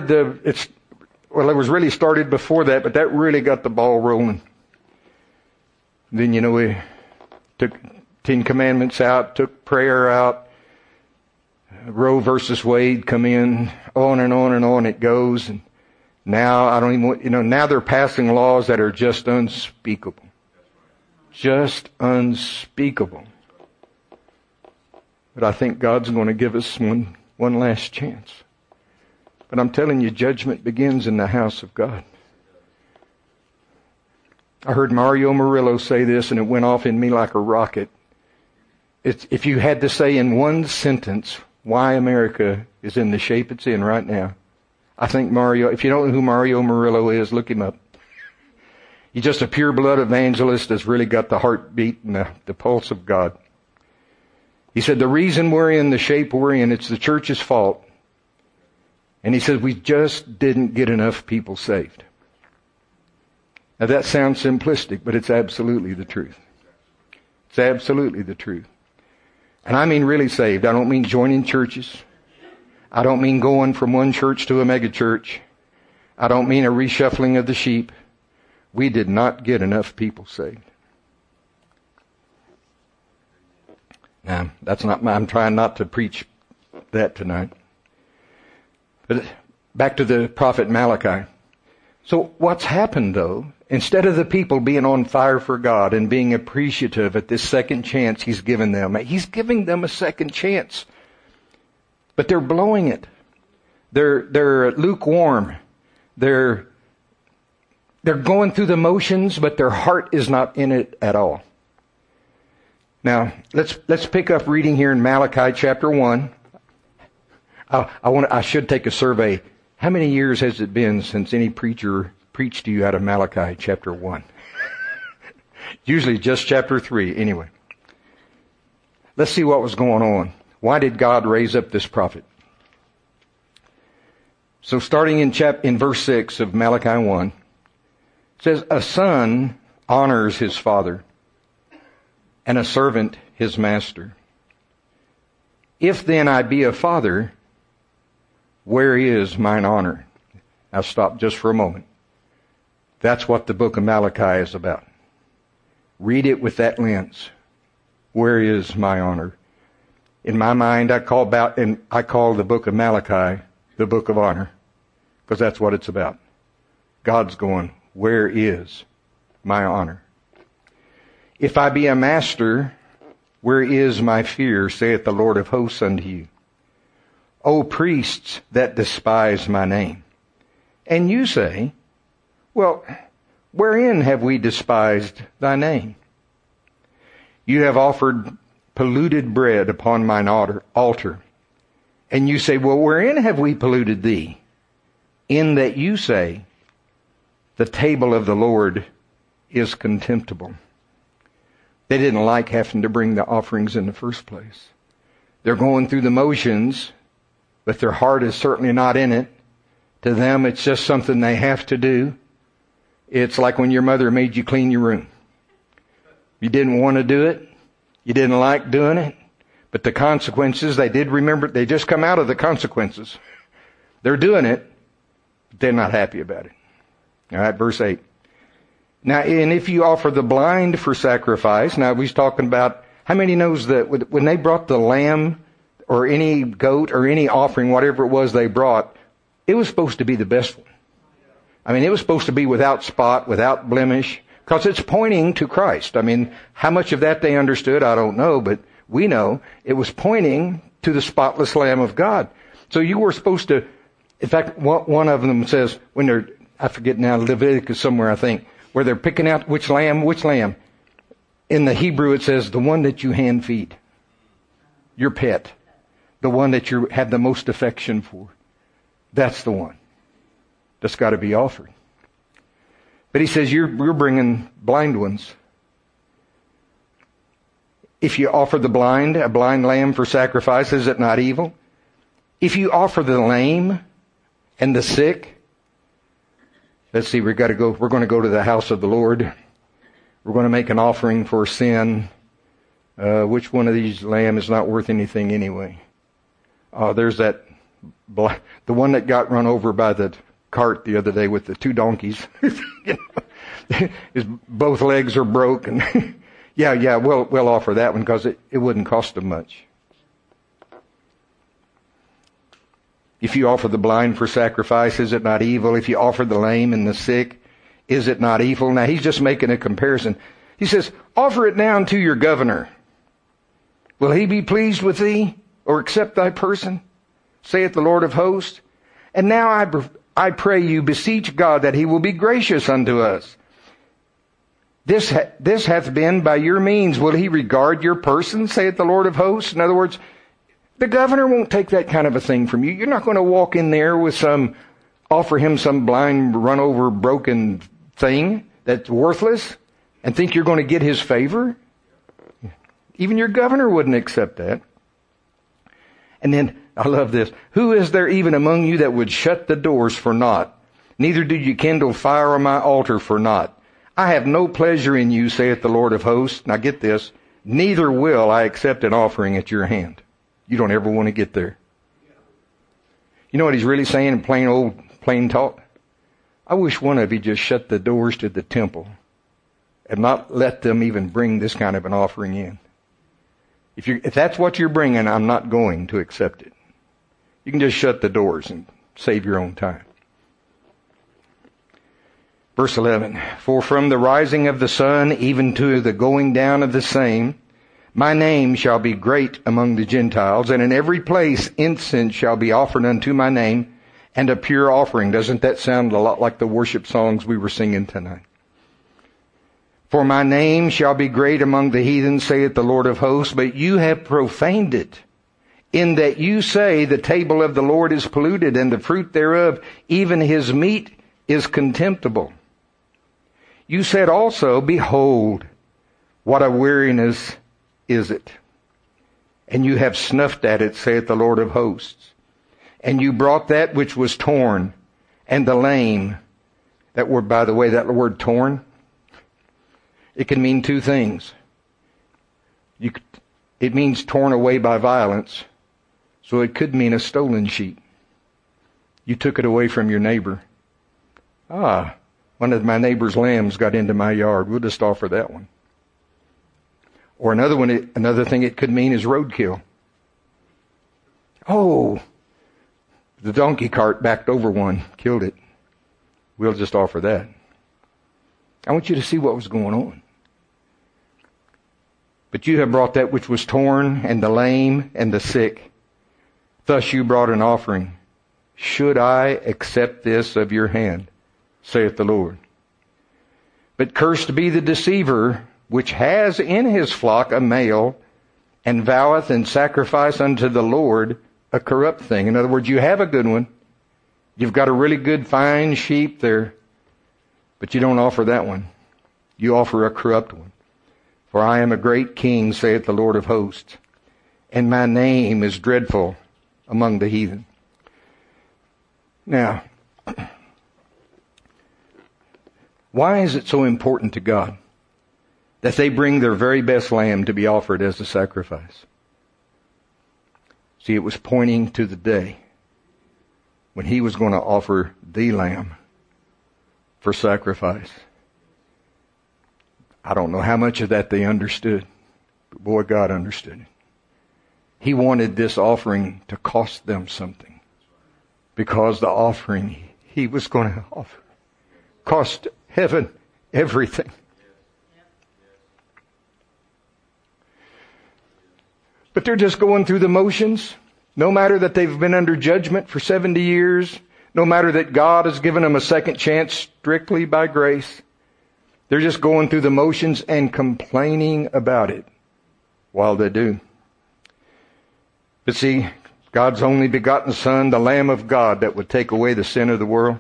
Speaker 5: was really started before that, but that really got the ball rolling. Then, we took 10 Commandments out, took prayer out, Roe versus Wade come in, on and on and on it goes. And now now they're passing laws that are just unspeakable. Just unspeakable. But I think God's going to give us one last chance. But I'm telling you, judgment begins in the house of God. I heard Mario Murillo say this, and it went off in me like a rocket. If you had to say in one sentence why America is in the shape it's in right now, I think Mario, if you don't know who Mario Murillo is, look him up. He's just a pure blood evangelist that's really got the heartbeat and the pulse of God. He said, the reason we're in the shape we're in, it's the church's fault, And he says, we just didn't get enough people saved. Now that sounds simplistic, but it's absolutely the truth. It's absolutely the truth. And I mean really saved. I don't mean joining churches. I don't mean going from one church to a mega church. I don't mean a reshuffling of the sheep. We did not get enough people saved. Now, I'm trying not to preach that tonight. But back to the prophet Malachi. So what's happened though, instead of the people being on fire for God and being appreciative at this second chance He's given them, He's giving them a second chance. But they're blowing it. They're lukewarm. They're going through the motions, but their heart is not in it at all. Now, let's pick up reading here in Malachi chapter 1. I should take a survey. How many years has it been since any preacher preached to you out of Malachi chapter 1? Usually just chapter 3. Anyway, let's see what was going on. Why did God raise up this prophet? So starting in verse 6 of Malachi 1, it says, a son honors his father, and a servant his master. If then I be a father, where is mine honor? Now stop just for a moment. That's what the book of Malachi is about. Read it with that lens. Where is my honor? In my mind, I call the book of Malachi the book of honor, because that's what it's about. God's going, where is my honor? If I be a master, where is my fear, saith the Lord of hosts unto you? O priests that despise my name. And you say, well, wherein have we despised thy name? You have offered polluted bread upon mine altar. And you say, well, wherein have we polluted thee? In that you say, the table of the Lord is contemptible. They didn't like having to bring the offerings in the first place. They're going through the motions, but their heart is certainly not in it. To them, it's just something they have to do. It's like when your mother made you clean your room. You didn't want to do it. You didn't like doing it. But the consequences, they did remember, they just come out of the consequences. They're doing it, but they're not happy about it. All right, verse 8. Now, and if you offer the blind for sacrifice, now we was talking about, how many knows that when they brought the lamb or any goat or any offering, whatever it was they brought, it was supposed to be the best one. I mean, it was supposed to be without spot, without blemish, because it's pointing to Christ. I mean, how much of that they understood, I don't know, but we know it was pointing to the spotless Lamb of God. So you were supposed to, in fact, one of them says, when they're, I forget now, Leviticus somewhere, I think, where they're picking out which lamb. In the Hebrew it says, the one that you hand feed. Your pet. The one that you have the most affection for. That's the one that's got to be offered. But he says, you're bringing blind ones. If you offer the blind, a blind lamb for sacrifice, is it not evil? If you offer the lame and the sick, let's see, we're going to go to the house of the Lord. We're going to make an offering for sin. Which one of these lamb is not worth anything anyway? There's the one that got run over by the cart the other day with the two donkeys. His both legs are broken. Yeah, we'll offer that one because it wouldn't cost them much. If you offer the blind for sacrifice, is it not evil? If you offer the lame and the sick, is it not evil? Now he's just making a comparison. He says, offer it now unto your governor. Will he be pleased with thee or accept thy person? Saith the Lord of hosts. And now I pray you, beseech God that he will be gracious unto us. This hath been by your means. Will he regard your person, saith the Lord of hosts? In other words, the governor won't take that kind of a thing from you. You're not going to walk in there with offer him some blind, run over, broken thing that's worthless and think you're going to get his favor. Even your governor wouldn't accept that. And then, I love this. Who is there even among you that would shut the doors for naught? Neither do you kindle fire on my altar for naught. I have no pleasure in you, saith the Lord of hosts. Now get this. Neither will I accept an offering at your hand. You don't ever want to get there. You know what he's really saying in plain talk? I wish one of you just shut the doors to the temple and not let them even bring this kind of an offering in. If that's what you're bringing, I'm not going to accept it. You can just shut the doors and save your own time. Verse 11, for from the rising of the sun even to the going down of the same, my name shall be great among the Gentiles, and in every place incense shall be offered unto my name, and a pure offering. Doesn't that sound a lot like the worship songs we were singing tonight? For my name shall be great among the heathen, saith the Lord of hosts, but you have profaned it, in that you say the table of the Lord is polluted, and the fruit thereof, even his meat, is contemptible. You said also, behold, what a weariness is it. And you have snuffed at it, saith the Lord of hosts. And you brought that which was torn, and the lame. That word, by the way, that word torn, it can mean two things. It means torn away by violence. So it could mean a stolen sheep. You took it away from your neighbor. One of my neighbor's lambs got into my yard. We'll just offer that one. Or another thing it could mean is roadkill. Oh, the donkey cart backed over one, killed it. We'll just offer that. I want you to see what was going on. But you have brought that which was torn, and the lame, and the sick. Thus you brought an offering. Should I accept this of your hand, saith the Lord? But cursed be the deceiver, which has in his flock a male, and voweth and sacrifice unto the Lord a corrupt thing. In other words, you have a good one. You've got a really good, fine sheep there, but you don't offer that one. You offer a corrupt one. For I am a great king, saith the Lord of hosts, and my name is dreadful among the heathen. Now, why is it so important to God that they bring their very best lamb to be offered as a sacrifice? See, it was pointing to the day when he was going to offer the lamb for sacrifice. I don't know how much of that they understood, but boy, God understood it. He wanted this offering to cost them something, because the offering he was going to offer cost heaven everything. But they're just going through the motions. No matter that they've been under judgment for 70 years, no matter that God has given them a second chance strictly by grace, they're just going through the motions and complaining about it while they do. But see, God's only begotten Son, the Lamb of God that would take away the sin of the world,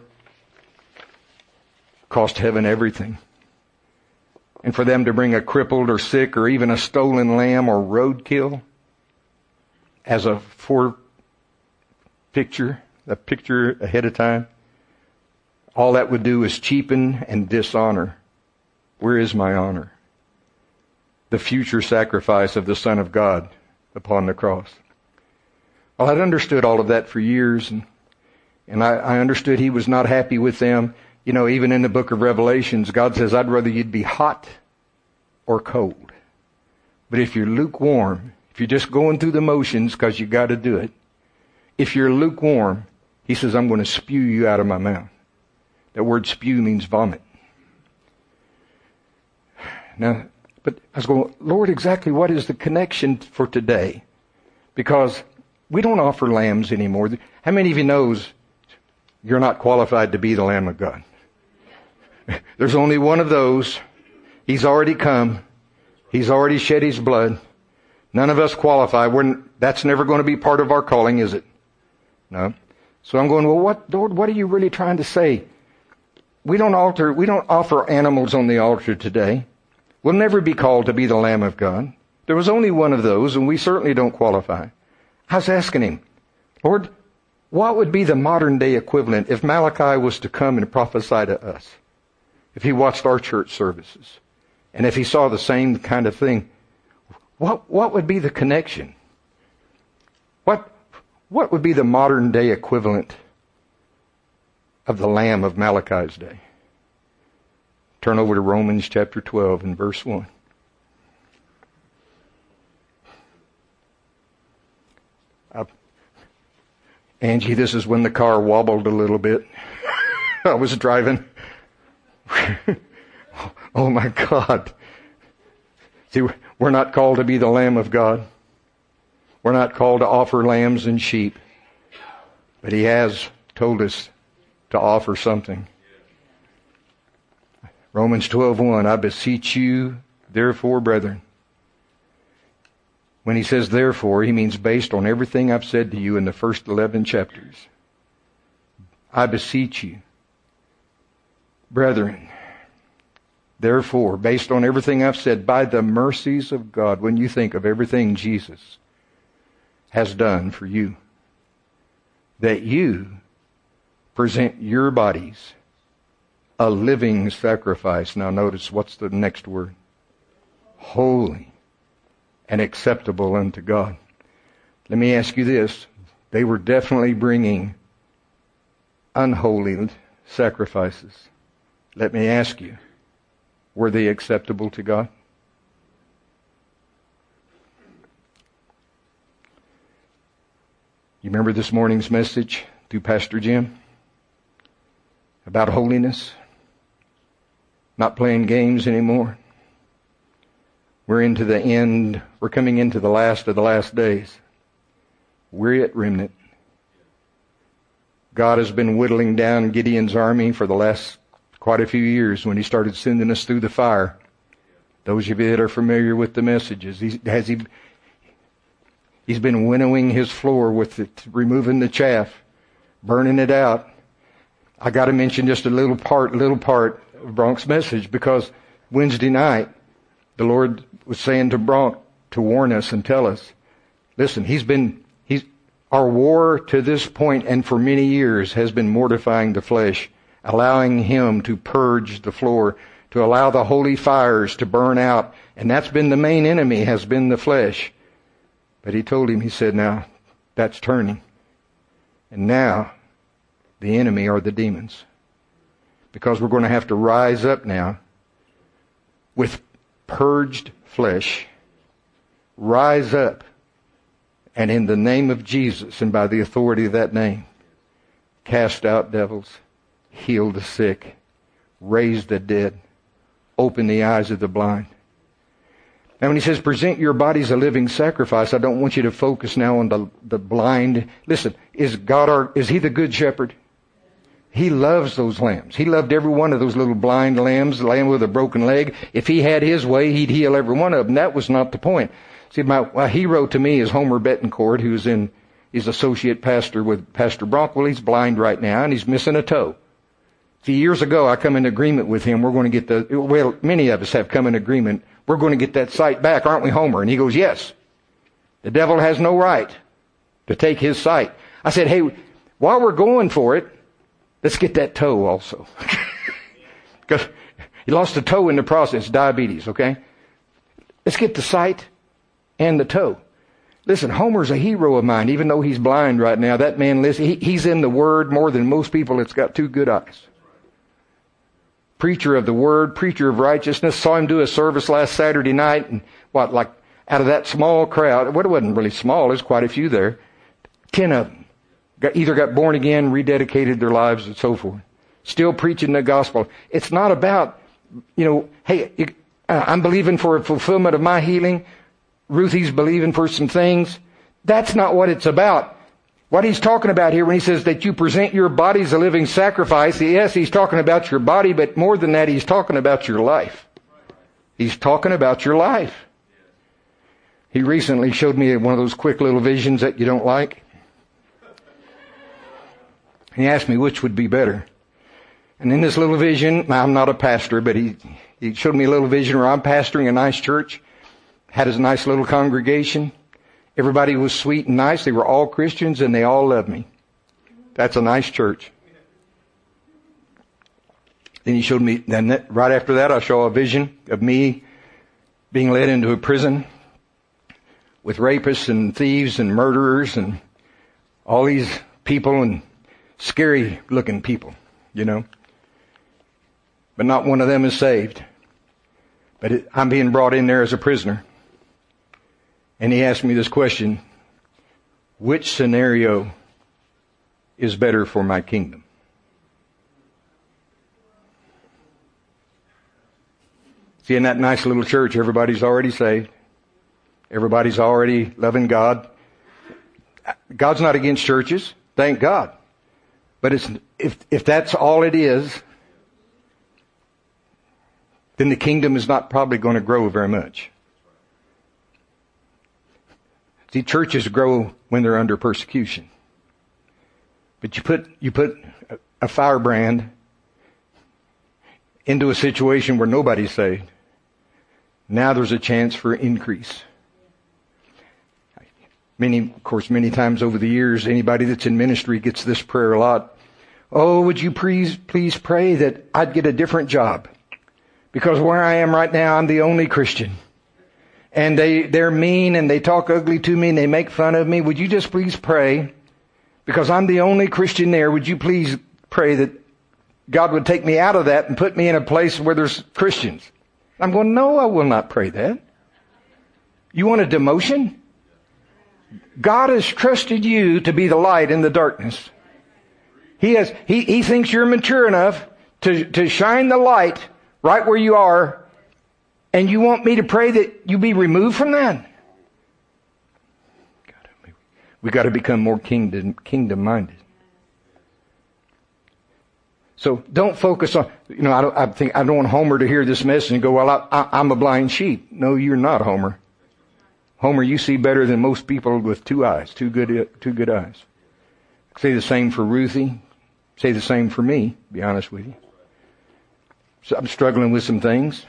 Speaker 5: cost heaven everything. And for them to bring a crippled or sick or even a stolen lamb or roadkill as a picture ahead of time, all that would do is cheapen and dishonor. Where is my honor? The future sacrifice of the Son of God upon the cross. Well, I'd understood all of that for years, and I understood he was not happy with them. You know, even in the book of Revelations, God says, I'd rather you'd be hot or cold. But if you're lukewarm, if you're just going through the motions because you got to do it, if you're lukewarm, he says, I'm going to spew you out of my mouth. That word spew means vomit. Now, but I was going, Lord, exactly what is the connection for today? Because we don't offer lambs anymore. How many of you knows you're not qualified to be the Lamb of God? There's only one of those. He's already come. He's already shed his blood. None of us qualify. That's never going to be part of our calling, is it? No. So I'm going, well, Lord, what are you really trying to say? We don't offer animals on the altar today. We'll never be called to be the Lamb of God. There was only one of those, and we certainly don't qualify. I was asking him, Lord, what would be the modern day equivalent if Malachi was to come and prophesy to us? If he watched our church services, and if he saw the same kind of thing, what would be the connection? What would be the modern day equivalent of the Lamb of Malachi's day? Turn over to Romans chapter 12 and verse 1. Angie, this is when the car wobbled a little bit. I was driving. Oh my God. See, we're not called to be the Lamb of God. We're not called to offer lambs and sheep. But He has told us to offer something. Romans 12:1, I beseech you, therefore, brethren. When he says therefore, he means based on everything I've said to you in the first 11 chapters. I beseech you, brethren, therefore, based on everything I've said, by the mercies of God, when you think of everything Jesus has done for you, that you present your bodies a living sacrifice. Now notice, what's the next word? Holy and acceptable unto God. Let me ask you this. They were definitely bringing unholy sacrifices. Let me ask you, were they acceptable to God? You remember this morning's message through Pastor Jim about holiness? Not playing games anymore. We're into the end. We're coming into the last of the last days. We're at remnant. God has been whittling down Gideon's army for the last quite a few years when He started sending us through the fire. Those of you that are familiar with the messages, He's been winnowing His floor with it, removing the chaff, burning it out. I got to mention just a little part of Bronk's message, because Wednesday night the Lord was saying to Bronk to warn us and tell us, listen, our war to this point and for many years has been mortifying the flesh, allowing Him to purge the floor, to allow the holy fires to burn out. And that's been the main enemy, has been the flesh. But He told him, He said, now that's turning. And now the enemy are the demons. Because we're going to have to rise up now with purged flesh. Rise up, and in the name of Jesus and by the authority of that name, cast out devils, heal the sick, raise the dead, open the eyes of the blind. Now when He says present your bodies a living sacrifice, I don't want you to focus now on the blind. Listen, is He the good shepherd? He loves those lambs. He loved every one of those little blind lambs, the lamb with a broken leg. If He had His way, He'd heal every one of them. That was not the point. See, my hero to me is Homer Betancourt, he's associate pastor with Pastor Bronk. Well, he's blind right now, and he's missing a toe. See, years ago, I come in agreement with him. We're going to get many of us have come in agreement. We're going to get that sight back, aren't we, Homer? And he goes, yes. The devil has no right to take his sight. I said, hey, while we're going for it, let's get that toe also. Because he lost a toe in the process, diabetes, okay? Let's get the sight and the toe. Listen, Homer's a hero of mine, even though he's blind right now. That man, he's in the Word more than most people that's got two good eyes. Preacher of the Word, preacher of righteousness. Saw him do a service last Saturday night, and out of that small crowd, it wasn't really small, there's quite a few there, 10 of them either got born again, rededicated their lives, and so forth. Still preaching the gospel. It's not about, hey, I'm believing for a fulfillment of my healing. Ruthie's believing for some things. That's not what it's about. What he's talking about here when he says that you present your bodies a living sacrifice, yes, he's talking about your body, but more than that, he's talking about your life. He's talking about your life. He recently showed me one of those quick little visions that you don't like. He asked me which would be better. And in this little vision, I'm not a pastor, but he showed me a little vision where I'm pastoring a nice church, had his nice little congregation, Everybody was sweet and nice. They were all Christians and they all loved me. That's a nice church. Then he showed me, then right after that I saw a vision of me being led into a prison with rapists and thieves and murderers and all these people and scary looking people, you know. But not one of them is saved. But I'm being brought in there as a prisoner. And he asked me this question: which scenario is better for my kingdom? See, in that nice little church, everybody's already saved. Everybody's already loving God. God's not against churches, thank God. But if that's all it is, then the kingdom is not probably going to grow very much. See, churches grow when they're under persecution. But you put a firebrand into a situation where nobody's saved. Now there's a chance for increase. Many times over the years, anybody that's in ministry gets this prayer a lot. Oh, would you please pray that I'd get a different job? Because where I am right now, I'm the only Christian. And they're mean and they talk ugly to me and they make fun of me. Would you just please pray? Because I'm the only Christian there. Would you please pray that God would take me out of that and put me in a place where there's Christians? I'm going, no, I will not pray that. You want a demotion? God has trusted you to be the light in the darkness. He thinks you're mature enough to shine the light right where you are, and you want me to pray that you be removed from that? We got to become more kingdom-minded. So don't focus on, I don't want Homer to hear this message and go, well, I'm a blind sheep. No, you're not, Homer. Homer, you see better than most people with two eyes, two good eyes. Say the same for Ruthie. Say the same for me, to be honest with you. So I'm struggling with some things.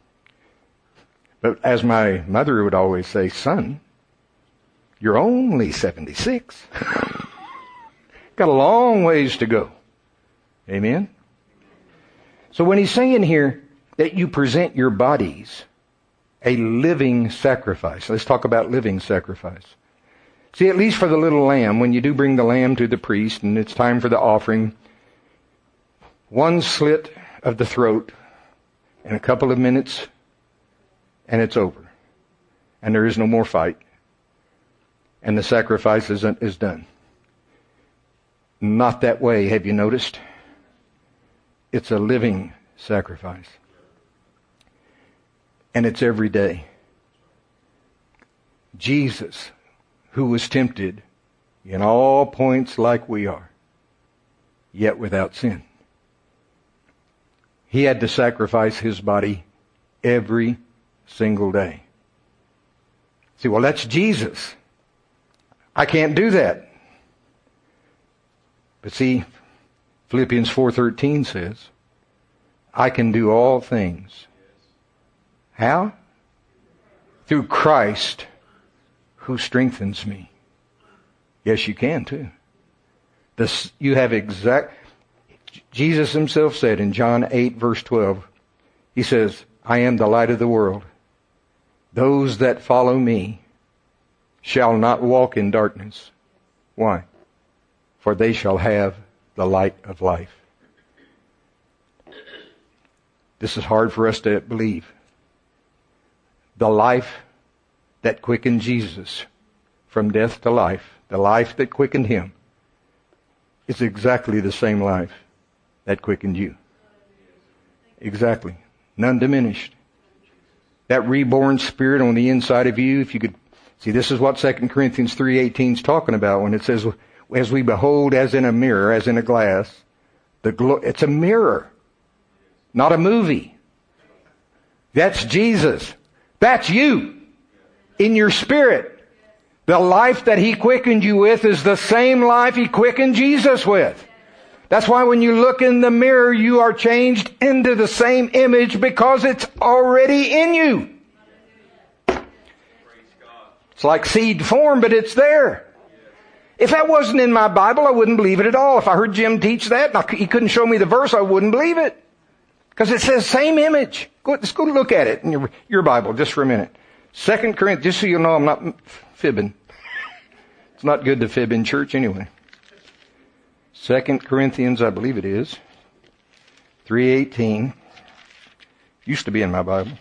Speaker 5: But as my mother would always say, son, you're only 76. Got a long ways to go. Amen? So when he's saying here that you present your bodies a living sacrifice. Let's talk about living sacrifice. See, at least for the little lamb, when you do bring the lamb to the priest and it's time for the offering, one slit of the throat in a couple of minutes and it's over. And there is no more fight. And the sacrifice is done. Not that way, have you noticed? It's a living sacrifice. And it's every day. Jesus, who was tempted in all points like we are, yet without sin. He had to sacrifice his body every single day. See, well, that's Jesus. I can't do that. But see, Philippians 4:13 says, I can do all things. How? Through Christ who strengthens me. Yes, you can too. Jesus himself said in John 8 verse 12, he says, I am the light of the world. Those that follow me shall not walk in darkness. Why? For they shall have the light of life. This is hard for us to believe. The life that quickened Jesus from death to life, the life that quickened him, is exactly the same life that quickened you. Exactly. None diminished. That reborn spirit on the inside of you, if you could see, this is what 2 Corinthians 3:18 is talking about when it says, as we behold as in a mirror, as in a glass, it's a mirror, not a movie. That's Jesus. That's you. In your spirit. The life that he quickened you with is the same life he quickened Jesus with. That's why when you look in the mirror, you are changed into the same image because it's already in you. It's like seed form, but it's there. If that wasn't in my Bible, I wouldn't believe it at all. If I heard Jim teach that, and he couldn't show me the verse, I wouldn't believe it. Because it says same image. Let's go look at it in your Bible just for a minute. 2 Corinthians, just so you know I'm not fibbing. It's not good to fib in church anyway. 2 Corinthians, I believe it is. 3:18. Used to be in my Bible.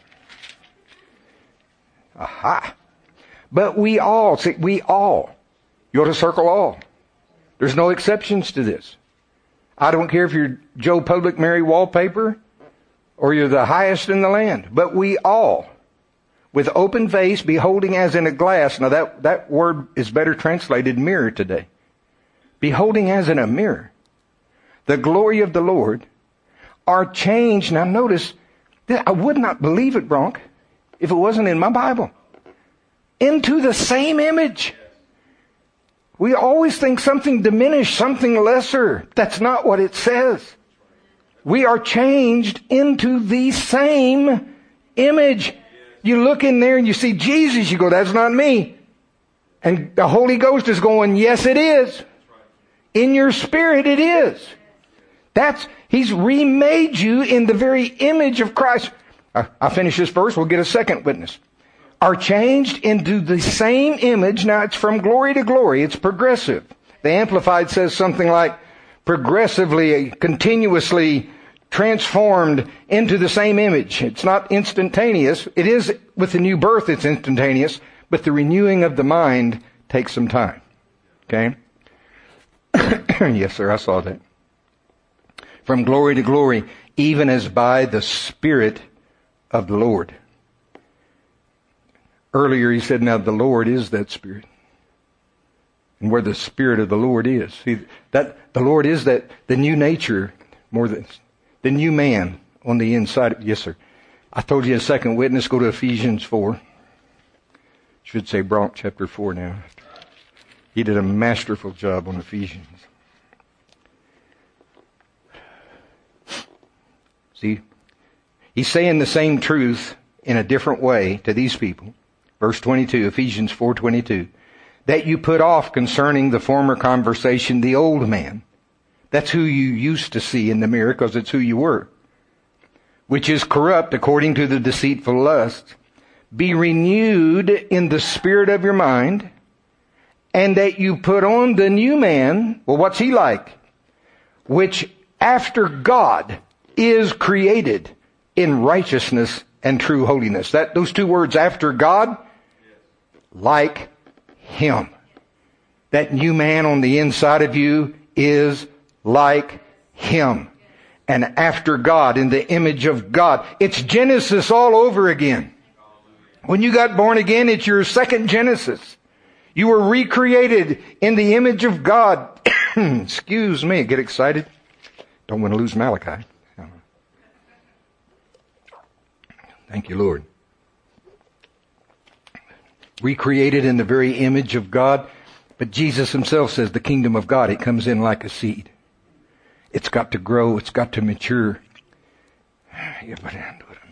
Speaker 5: Aha. But we all, you ought to circle all. There's no exceptions to this. I don't care if you're Joe Public Mary Wallpaper or you're the highest in the land. But we all, with open face, beholding as in a glass. Now that word is better translated mirror today. Beholding as in a mirror the glory of the Lord, are changed. Now notice, I would not believe it, Bronk, if it wasn't in my Bible. Into the same image. We always think something diminished, something lesser. That's not what it says. We are changed into the same image. You look in there and you see Jesus, you go, that's not me. And the Holy Ghost is going, yes it is. In your spirit it is. He's remade you in the very image of Christ. I'll finish this verse, we'll get a second witness. Are changed into the same image. Now it's from glory to glory. It's progressive. The Amplified says something like progressively, continuously transformed into the same image. It's not instantaneous. It is with the new birth, it's instantaneous, but the renewing of the mind takes some time. Okay? Yes, sir, I saw that. From glory to glory, even as by the Spirit of the Lord. Earlier he said, now the Lord is that Spirit. And where the Spirit of the Lord is. See, that the Lord is that, the new nature, more than the new man on the inside. Yes, sir. I told you a second witness, go to Ephesians 4. Should say Bronx chapter 4 now. He did a masterful job on Ephesians. See, he's saying the same truth in a different way to these people. Verse 22, Ephesians 4:22, that you put off concerning the former conversation the old man. That's who you used to see in the mirror because it's who you were. Which is corrupt according to the deceitful lust. Be renewed in the spirit of your mind, and that you put on the new man. Well, what's he like? Which after God is created in righteousness and true holiness. Those two words, after God, like Him. That new man on the inside of you is like Him. And after God, in the image of God. It's Genesis all over again. When you got born again, it's your second Genesis. You were recreated in the image of God. Excuse me, get excited. Don't want to lose Malachi. Thank you, Lord. Recreated in the very image of God. But Jesus Himself says the kingdom of God, it comes in like a seed. It's got to grow. It's got to mature. Yeah, but I know what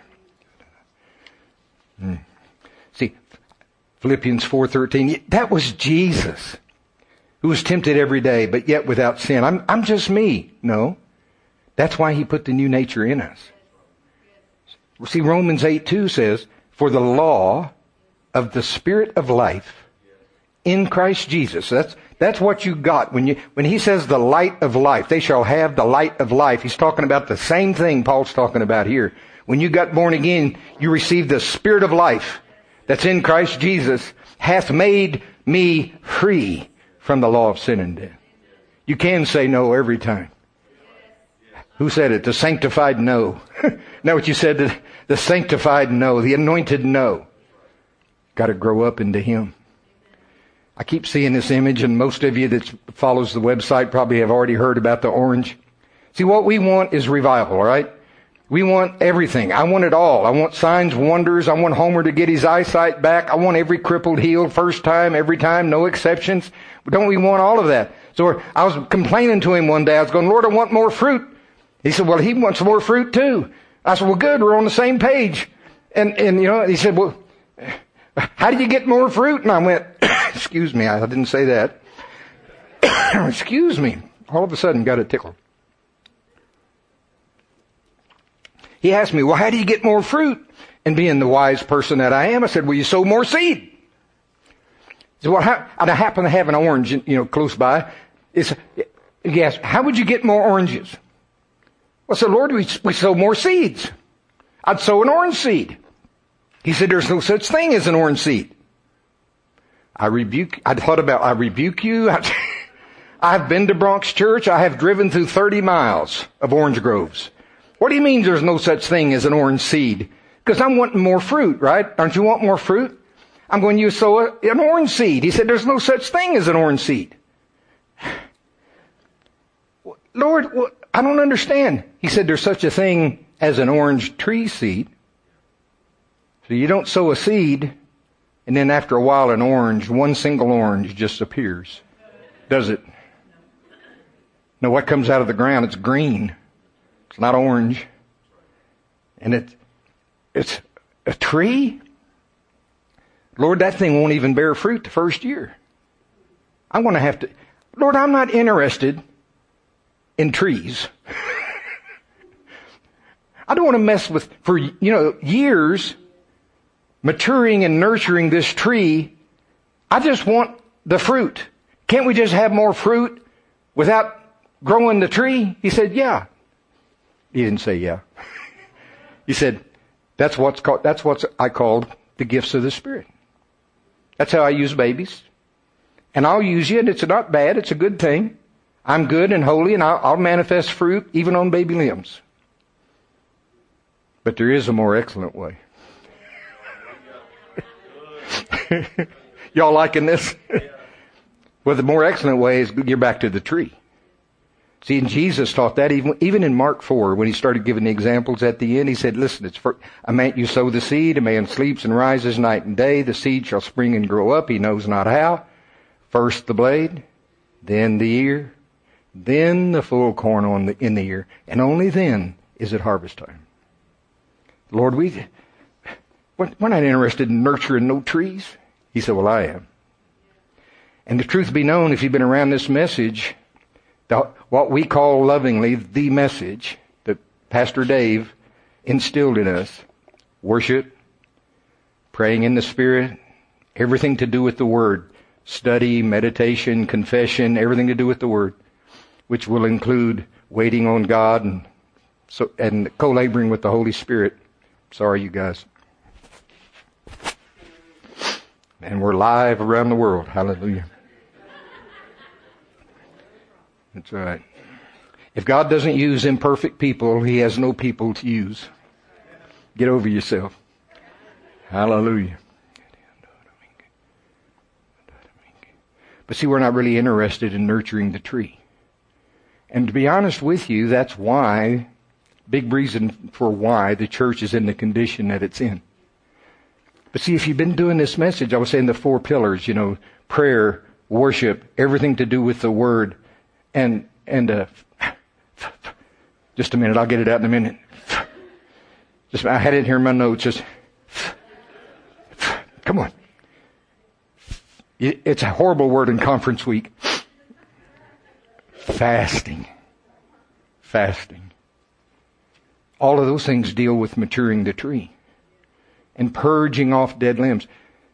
Speaker 5: I mean. See, Philippians 4:13, that was Jesus who was tempted every day, but yet without sin. I'm just me. No. That's why He put the new nature in us. See, Romans 8:2 says, for the law of the Spirit of life in Christ Jesus. That's what you got. When He says the light of life, they shall have the light of life. He's talking about the same thing Paul's talking about here. When you got born again, you received the Spirit of life that's in Christ Jesus, hath made me free from the law of sin and death. You can say no every time. Who said it? The sanctified no. Know what you said? The sanctified no. The anointed no. Got to grow up into Him. I keep seeing this image, and most of you that follows the website probably have already heard about the orange. See, what we want is revival, all right? We want everything. I want it all. I want signs, wonders. I want Homer to get his eyesight back. I want every crippled healed first time, every time, no exceptions. Don't we want all of that? So I was complaining to him one day. I was going, Lord, I want more fruit. He said, well, he wants more fruit too. I said, well, good. We're on the same page. And he said, well, how do you get more fruit? And I went, excuse me, I didn't say that. Excuse me. All of a sudden got a tickle. He asked me, well, how do you get more fruit? And being the wise person that I am, I said, well, you sow more seed. He said, well, and I happen to have an orange, close by. He asked, how would you get more oranges? Well, I said, Lord, we sow more seeds. I'd sow an orange seed. He said, there's no such thing as an orange seed. I rebuke you. I've been to Bronx Church. I have driven through 30 miles of orange groves. What do you mean there's no such thing as an orange seed? Because I'm wanting more fruit, right? Don't you want more fruit? I'm going to sow an orange seed. He said, there's no such thing as an orange seed. Lord, I don't understand. He said, there's such a thing as an orange tree seed. So you don't sow a seed, and then after a while one single orange just appears. Does it? No, what comes out of the ground, it's green. It's not orange. And it's a tree. Lord, that thing won't even bear fruit the first year. I'm going to have to, Lord, I'm not interested in trees. I don't want to mess with, for, years, maturing and nurturing this tree. I just want the fruit. Can't we just have more fruit without growing the tree? He said, yeah. He didn't say yeah. He said, that's what I called the gifts of the Spirit. That's how I use babies. And I'll use you, and it's not bad. It's a good thing. I'm good and holy, and I'll manifest fruit even on baby limbs. But there is a more excellent way. Y'all liking this? Well, the more excellent way is you're back to the tree. See, and Jesus taught that even in Mark 4, when he started giving the examples at the end, he said, listen, it's for a man, you sow the seed, a man sleeps and rises night and day, the seed shall spring and grow up, he knows not how. First the blade, then the ear, then the full corn in the ear, and only then is it harvest time. Lord, we're not interested in nurturing no trees. He said, well, I am. And the truth be known, if you've been around this message, what we call lovingly the message that Pastor Dave instilled in us, worship, praying in the Spirit, everything to do with the Word, study, meditation, confession, everything to do with the Word, which will include waiting on God and co-laboring with the Holy Spirit. Sorry, you guys. And we're live around the world. Hallelujah. That's right. If God doesn't use imperfect people, He has no people to use. Get over yourself. Hallelujah. But see, we're not really interested in nurturing the tree. And to be honest with you, that's why, big reason for why the church is in the condition that it's in. But see, if you've been doing this message, I was saying the 4 pillars, prayer, worship, everything to do with the Word, and just a minute, I'll get it out in a minute. I had it here in my notes, come on. It's a horrible word in conference week. Fasting. All of those things deal with maturing the tree and purging off dead limbs.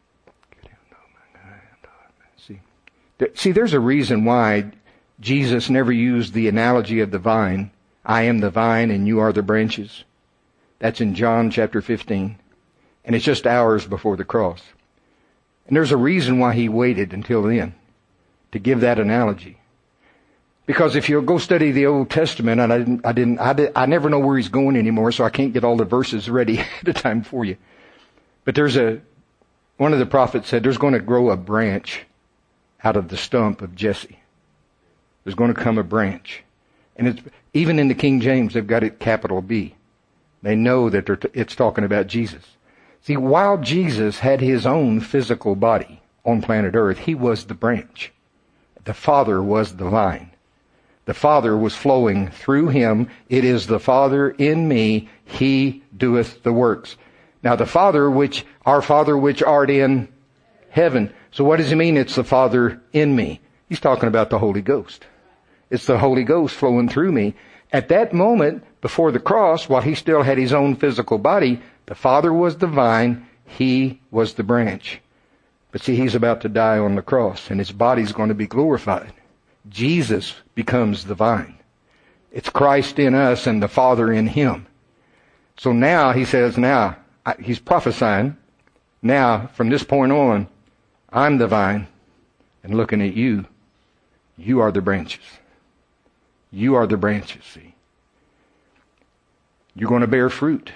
Speaker 5: See, there's a reason why Jesus never used the analogy of the vine. I am the vine and you are the branches. That's in John chapter 15. And it's just hours before the cross. And there's a reason why he waited until then to give that analogy. Because if you'll go study the Old Testament, and I never know where he's going anymore, so I can't get all the verses ready at a time for you. But one of the prophets said there's going to grow a branch out of the stump of Jesse. There's going to come a branch. And even in the King James, they've got it capital B. They know that it's talking about Jesus. See, while Jesus had his own physical body on planet Earth, he was the branch. The Father was the vine. The Father was flowing through him. It is the Father in me. He doeth the works. Now the Father, our Father which art in heaven. So what does he mean? It's the Father in me. He's talking about the Holy Ghost. It's the Holy Ghost flowing through me. At that moment, before the cross, while he still had his own physical body, the Father was the vine, he was the branch. But see, he's about to die on the cross, and his body's going to be glorified. Jesus becomes the vine. It's Christ in us and the Father in him. So now, he says, he's prophesying, now, from this point on, I'm the vine, and looking at you, you are the branches. You are the branches, see. You're going to bear fruit.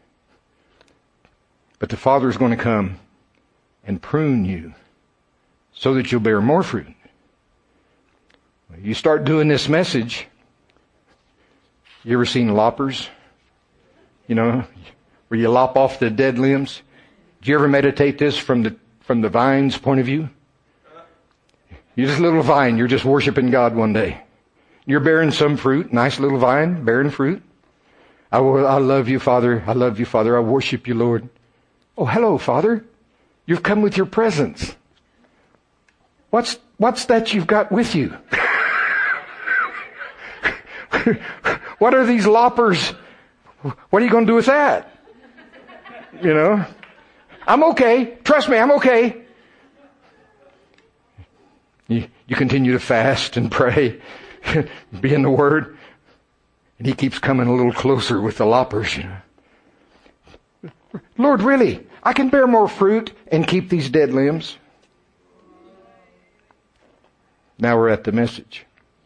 Speaker 5: But the Father's going to come and prune you so that you'll bear more fruit. You start doing this message. You ever seen loppers? You know, where you lop off the dead limbs? Do you ever meditate this from the vine's point of view? You're just a little vine. You're just worshiping God one day. You're bearing some fruit. Nice little vine, bearing fruit. I love you, Father. I love you, Father. I worship you, Lord. Oh, hello, Father. You've come with your presence. What's that you've got with you? What are these loppers? What are you going to do with that? You know? I'm okay. Trust me, I'm okay. You continue to fast and pray, be in the Word, and he keeps coming a little closer with the loppers, you know. Lord, really, I can bear more fruit and keep these dead limbs. Now we're at the message.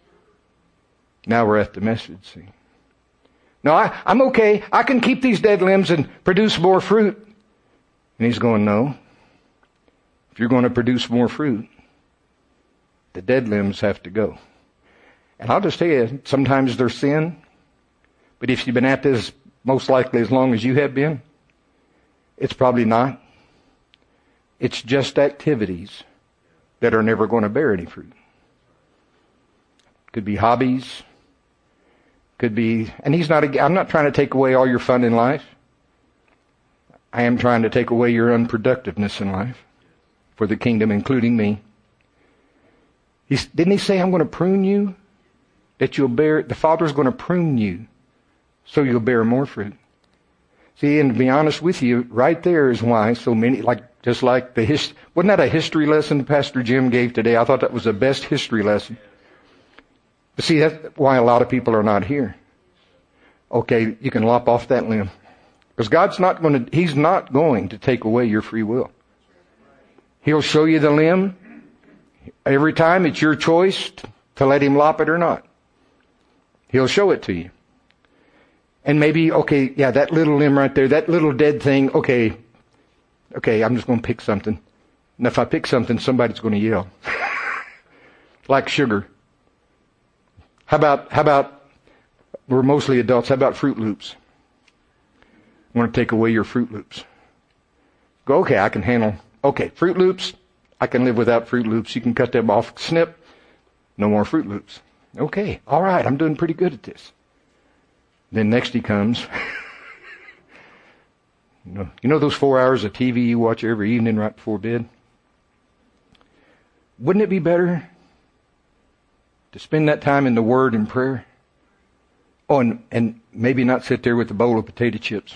Speaker 5: See. No, I'm okay. I can keep these dead limbs and produce more fruit. And he's going, no. If you're going to produce more fruit, the dead limbs have to go. And I'll just tell you, sometimes there's sin. But if you've been at this most likely as long as you have been, it's probably not. It's just activities that are never going to bear any fruit. Could be hobbies. Could be, and I'm not trying to take away all your fun in life. I am trying to take away your unproductiveness in life for the kingdom, including me. Didn't he say, I'm going to prune you? That you'll bear, the Father's going to prune you so you'll bear more fruit. See, and to be honest with you, right there is why so many, wasn't that a history lesson Pastor Jim gave today? I thought that was the best history lesson. But see, that's why a lot of people are not here. Okay, you can lop off that limb. Because He's not going to take away your free will. He'll show you the limb. Every time it's your choice to let him lop it or not. He'll show it to you. And maybe, okay, yeah, that little limb right there, that little dead thing, okay, I'm just going to pick something. And if I pick something, somebody's going to yell. Like sugar. How about, we're mostly adults, how about Fruit Loops? I want to take away your Fruit Loops. Go, okay, I can handle, Fruit Loops, I can live without Fruit Loops. You can cut them off, snip, no more Fruit Loops. Okay, all right, I'm doing pretty good at this. Then next he comes. You know those 4 hours of TV you watch every evening right before bed? Wouldn't it be better to spend that time in the Word and prayer? Oh, and maybe not sit there with a bowl of potato chips.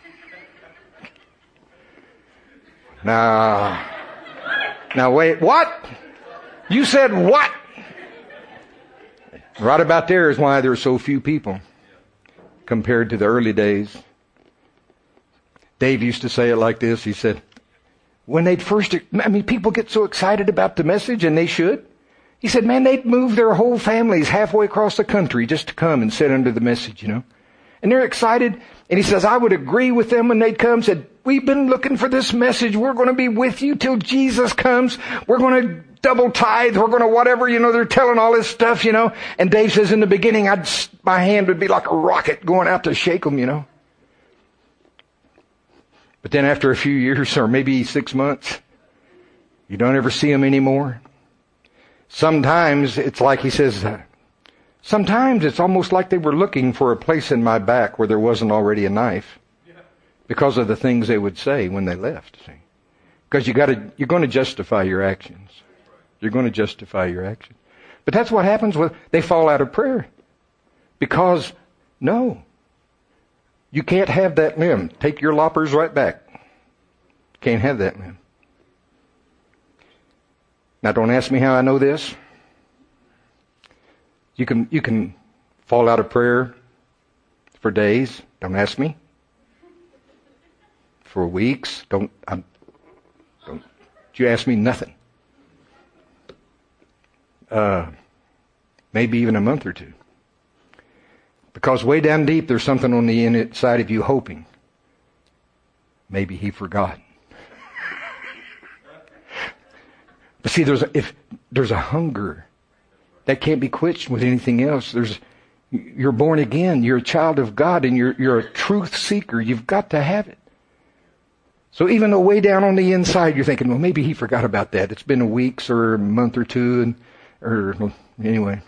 Speaker 5: Now wait, what? You said what? Right about there is why there are so few people compared to the early days. Dave used to say it like this. He said, when people get so excited about the message, and they should. He said, man, they'd move their whole families halfway across the country just to come and sit under the message, you know. And they're excited. And he says, I would agree with them when they'd come, said, we've been looking for this message. We're going to be with you till Jesus comes. We're going to double tithe. We're going to whatever, you know, they're telling all this stuff, you know. And Dave says in the beginning, my hand would be like a rocket going out to shake them, you know. But then after a few years, or maybe 6 months, you don't ever see them anymore. Sometimes it's like he says, sometimes it's almost like they were looking for a place in my back where there wasn't already a knife. because of the things they would say when they left. See? Because you're going to justify your actions. You're going to justify your actions. But that's what happens when they fall out of prayer. Because, no, you can't have that limb. Take your loppers right back. Can't have that limb. Now, don't ask me how I know this. You can fall out of prayer for days. Don't ask me. For weeks. Don't you ask me nothing. Maybe even a month or two. Because way down deep, there's something on the inside of you hoping. Maybe he forgot. But see, if there's a hunger that can't be quenched with anything else. You're born again. You're a child of God, and you're a truth seeker. You've got to have it. So even though way down on the inside you're thinking, well, maybe he forgot about that. It's been a week or a month or two, anyway.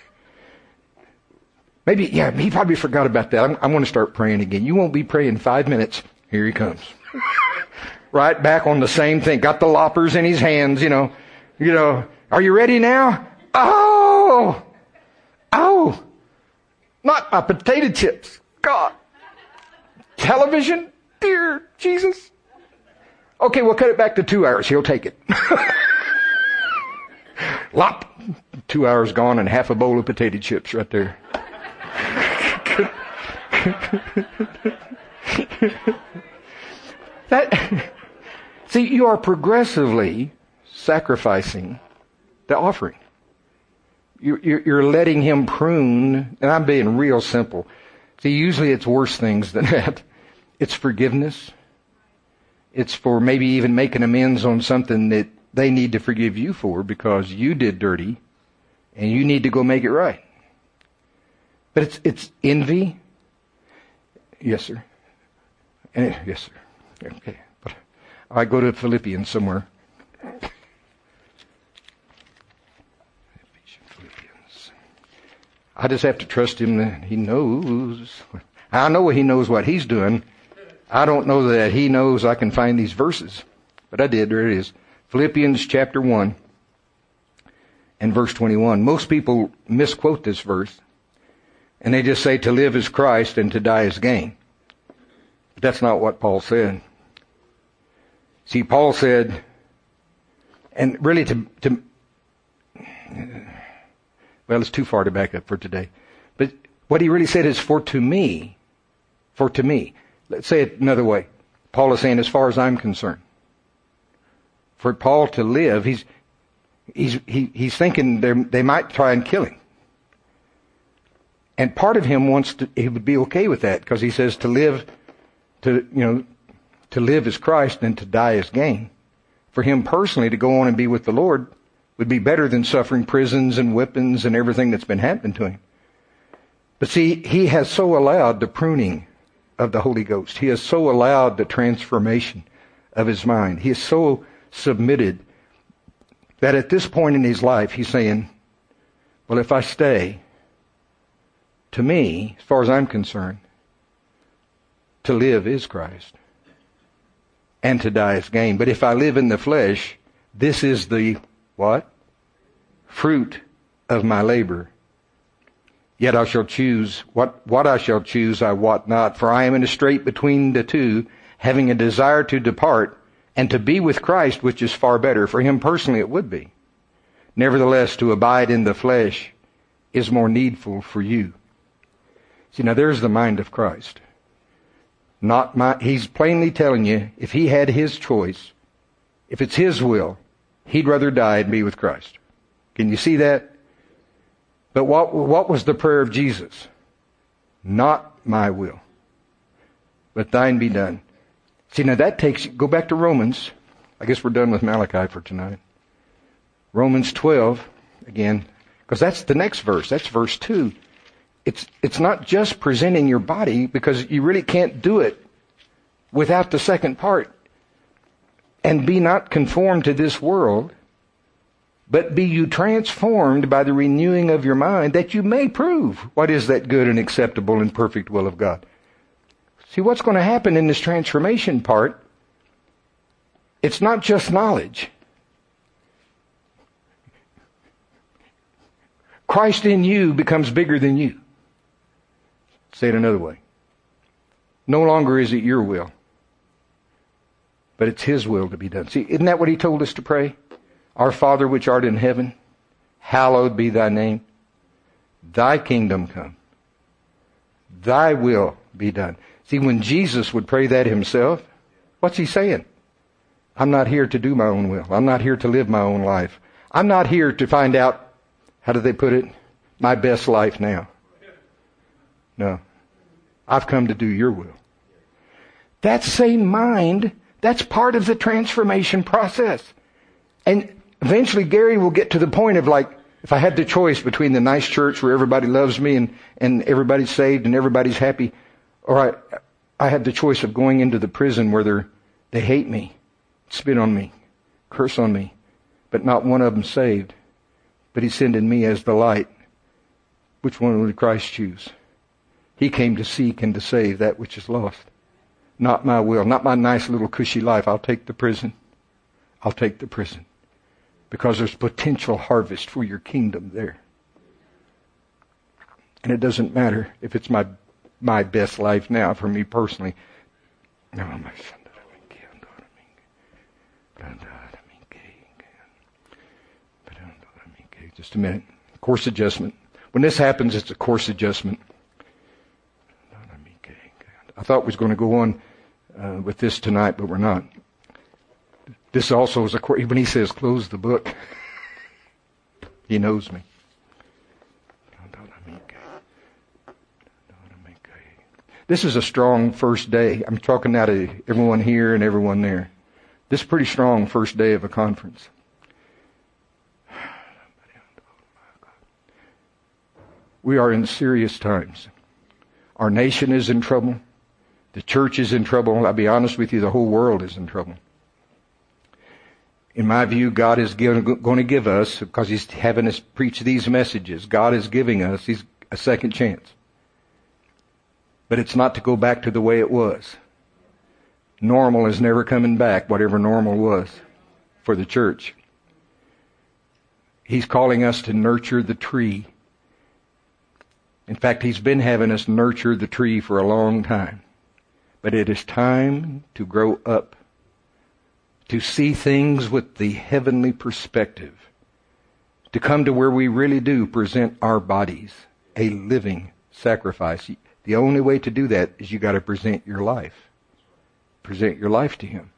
Speaker 5: Maybe, yeah, he probably forgot about that. I'm going to start praying again. You won't be praying 5 minutes. Here he comes. Right back on the same thing. Got the loppers in his hands, you know. Are you ready now? Oh! Not my potato chips. God. Television? Dear Jesus. Okay, we'll cut it back to 2 hours. He'll take it. Lop. 2 hours gone and half a bowl of potato chips right there. See, you are progressively sacrificing the offering. You're letting him prune, and I'm being real simple. See, usually it's worse things than that. It's forgiveness. It's for maybe even making amends on something that they need to forgive you for because you did dirty, and you need to go make it right. But it's envy. Yes, sir. Yes, sir. Okay. But I go to Philippians somewhere. Philippians. I just have to trust him that he knows. I know he knows what he's doing. I don't know that he knows I can find these verses. But I did. There it is. Philippians chapter 1 and verse 21. Most people misquote this verse. And they just say to live is Christ and to die is gain. But that's not what Paul said. See, Paul said, and really well, it's too far to back up for today. But what he really said is for to me. Let's say it another way. Paul is saying, as far as I'm concerned. For Paul to live, he's thinking they might try and kill him. And part of him he would be okay with that because he says to live is Christ and to die is gain. For him personally to go on and be with the Lord would be better than suffering prisons and whippings and everything that's been happening to him. But see, he has so allowed the pruning of the Holy Ghost. He has so allowed the transformation of his mind. He is so submitted that at this point in his life, he's saying, well, if I stay, to me, as far as I'm concerned, to live is Christ. And to die is gain. But if I live in the flesh, this is the what? Fruit of my labor. Yet I shall choose, what I shall choose I wot not, for I am in a strait between the two, having a desire to depart, and to be with Christ, which is far better. For him personally it would be. Nevertheless, to abide in the flesh is more needful for you. See, now there's the mind of Christ. He's plainly telling you, if he had his choice, if it's his will, he'd rather die and be with Christ. Can you see that? But what was the prayer of Jesus? Not my will, but thine be done. See, now that go back to Romans. I guess we're done with Malachi for tonight. Romans 12, again, because that's the next verse. That's verse 2. It's not just presenting your body, because you really can't do it without the second part. And be not conformed to this world, but be you transformed by the renewing of your mind, that you may prove what is that good and acceptable and perfect will of God. See, what's going to happen in this transformation part, it's not just knowledge. Christ in you becomes bigger than you. Say it another way. No longer is it your will, but it's His will to be done. See, isn't that what He told us to pray? Our Father which art in heaven, hallowed be thy name. Thy kingdom come. Thy will be done. See, when Jesus would pray that Himself, what's He saying? I'm not here to do my own will. I'm not here to live my own life. I'm not here to find out, how do they put it, my best life now. No. I've come to do your will. That same mind, that's part of the transformation process. And eventually Gary will get to the point of like, if I had the choice between the nice church where everybody loves me and everybody's saved and everybody's happy, or I had the choice of going into the prison where they hate me, spit on me, curse on me, but not one of them saved. But He's sending me as the light. Which one would Christ choose? He came to seek and to save that which is lost. Not my will, not my nice little cushy life. I'll take the prison. I'll take the prison. Because there's potential harvest for your kingdom there. And it doesn't matter if it's my best life now for me personally. No, my son. Just a minute. Course adjustment. When this happens, it's a course adjustment. I thought we was going to go on with this tonight, but we're not. This also is a course. When he says close the book, He knows me. This is a strong first day. I'm talking now to everyone here and everyone there. This is a pretty strong first day of a conference. We are in serious times. Our nation is in trouble. The church is in trouble. I'll be honest with you, the whole world is in trouble. In my view, God is going to give us, because He's having us preach these messages, God is giving us a second chance. But it's not to go back to the way it was. Normal is never coming back, whatever normal was for the church. He's calling us to nurture the tree. In fact, He's been having us nurture the tree for a long time. But it is time to grow up, to see things with the heavenly perspective, to come to where we really do present our bodies a living sacrifice. The only way to do that is you got to present your life. Present your life to Him.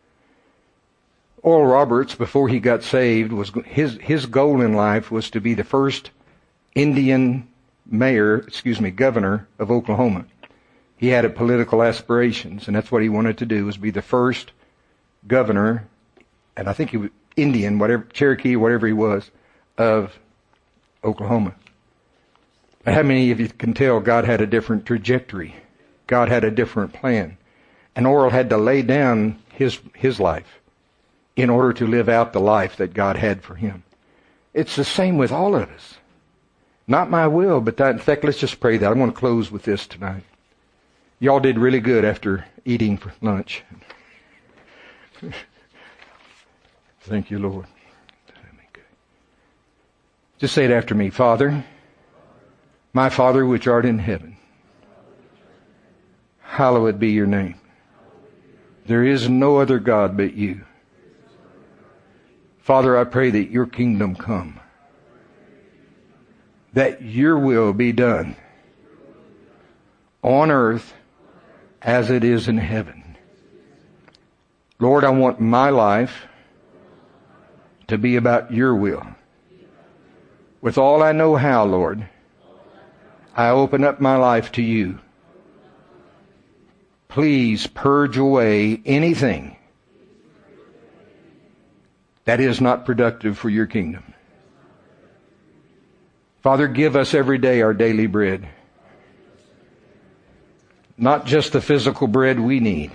Speaker 5: Oral Roberts, before he got saved, was his goal in life was to be the first Indian governor of Oklahoma. He had political aspirations, and that's what he wanted to do, was be the first governor, and I think he was Indian, Cherokee, whatever he was, of Oklahoma. But how many of you can tell God had a different trajectory? God had a different plan. And Oral had to lay down his life in order to live out the life that God had for him. It's the same with all of us. Not my will, but that. In fact, let's just pray that. I want to close with this tonight. Y'all did really good after eating for lunch. Thank you, Lord. Just say it after me. Father, my Father which art in heaven, hallowed be your name. There is no other God but you. Father, I pray that your kingdom come, that your will be done on earth as it is in heaven. Lord, I want my life to be about your will. With all I know how, Lord, I open up my life to you. Please purge away anything that is not productive for your kingdom. Father, give us every day our daily bread. Not just the physical bread we need,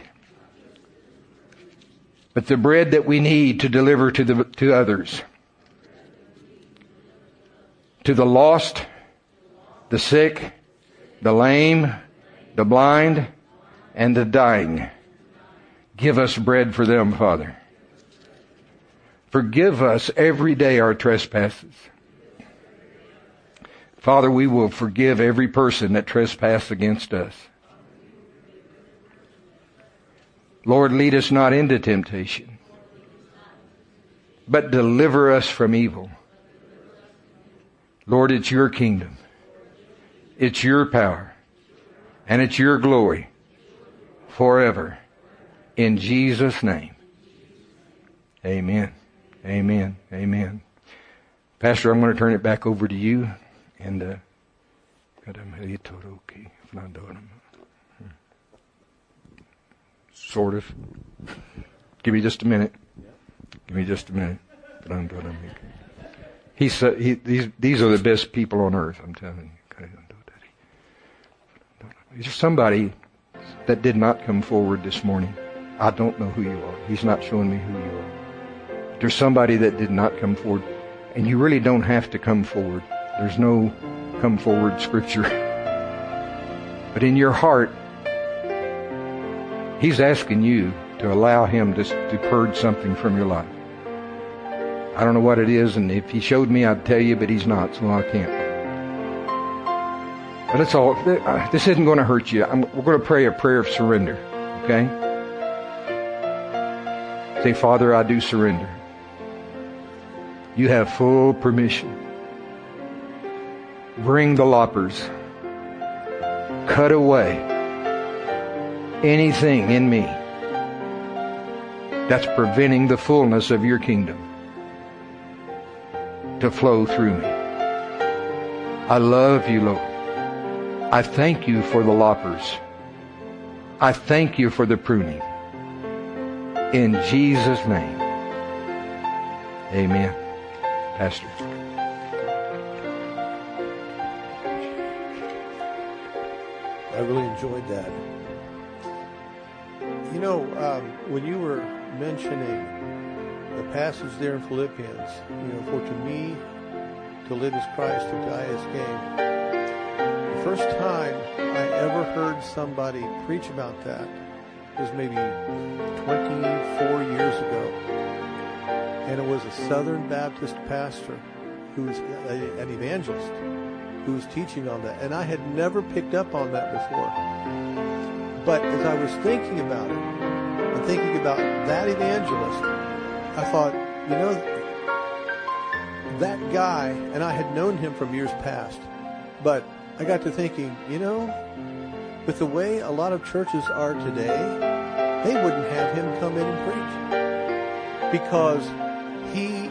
Speaker 5: but the bread that we need to deliver to others. To the lost, the sick, the lame, the blind, and the dying. Give us bread for them, Father. Forgive us every day our trespasses. Father, we will forgive every person that trespasses against us. Lord, lead us not into temptation, but deliver us from evil. Lord, it's your kingdom. It's your power. And it's your glory forever. In Jesus' name. Amen. Amen. Amen. Pastor, I'm going to turn it back over to you. And sort of. Give me just a minute. Give me just a minute. These are the best people on earth, I'm telling you. Is there somebody that did not come forward this morning? I don't know who you are. He's not showing me who you are. There's somebody that did not come forward, and you really don't have to come forward. There's no come forward scripture. But in your heart, He's asking you to allow Him to purge something from your life. I don't know what it is, and if He showed me, I'd tell you, but He's not, so I can't. But that's all. This isn't going to hurt you. We're going to pray a prayer of surrender, okay? Say, Father, I do surrender. You have full permission. Bring the loppers. Cut away anything in me that's preventing the fullness of your kingdom to flow through me. I love you, Lord. I thank you for the loppers. I thank you for the pruning. In Jesus' name. Amen. Pastor.
Speaker 2: I really enjoyed that. You know, when you were mentioning the passage there in Philippians, for to me to live is Christ, to die is gain. The first time I ever heard somebody preach about that was maybe 24 years ago. And it was a Southern Baptist pastor who was an evangelist who was teaching on that. And I had never picked up on that before. But as I was thinking about it, and thinking about that evangelist, I thought, that guy, and I had known him from years past, but I got to thinking, with the way a lot of churches are today, they wouldn't have him come in and preach. Because he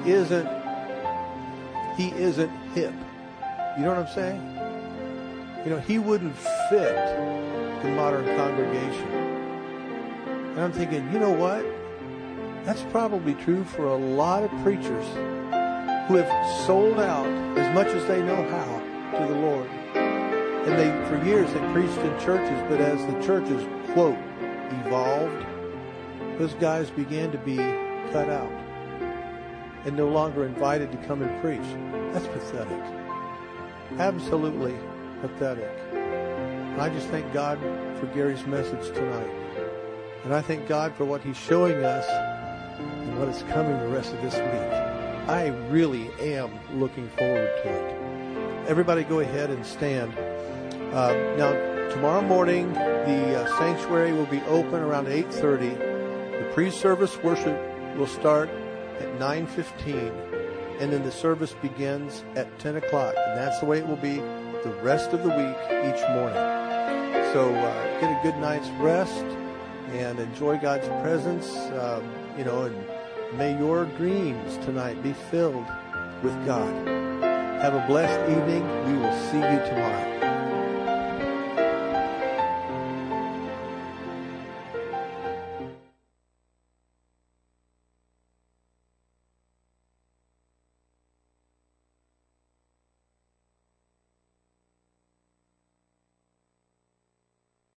Speaker 2: isn't hip. You know what I'm saying? He wouldn't fit the modern congregation. And I'm thinking, you know what? That's probably true for a lot of preachers who have sold out as much as they know how to the Lord. And for years, they preached in churches, but as the churches, quote, evolved, those guys began to be cut out and no longer invited to come and preach. That's pathetic. Absolutely pathetic. And I just thank God for Gary's message tonight. And I thank God for what He's showing us and what is coming the rest of this week. I really am looking forward to it. Everybody go ahead and stand. Now, tomorrow morning, the sanctuary will be open around 8:30. The pre-service worship will start at 9:15. And then the service begins at 10 o'clock. And that's the way it will be the rest of the week each morning. So get a good night's rest and enjoy God's presence, and may your dreams tonight be filled with God. Have a blessed evening. We will see you tomorrow.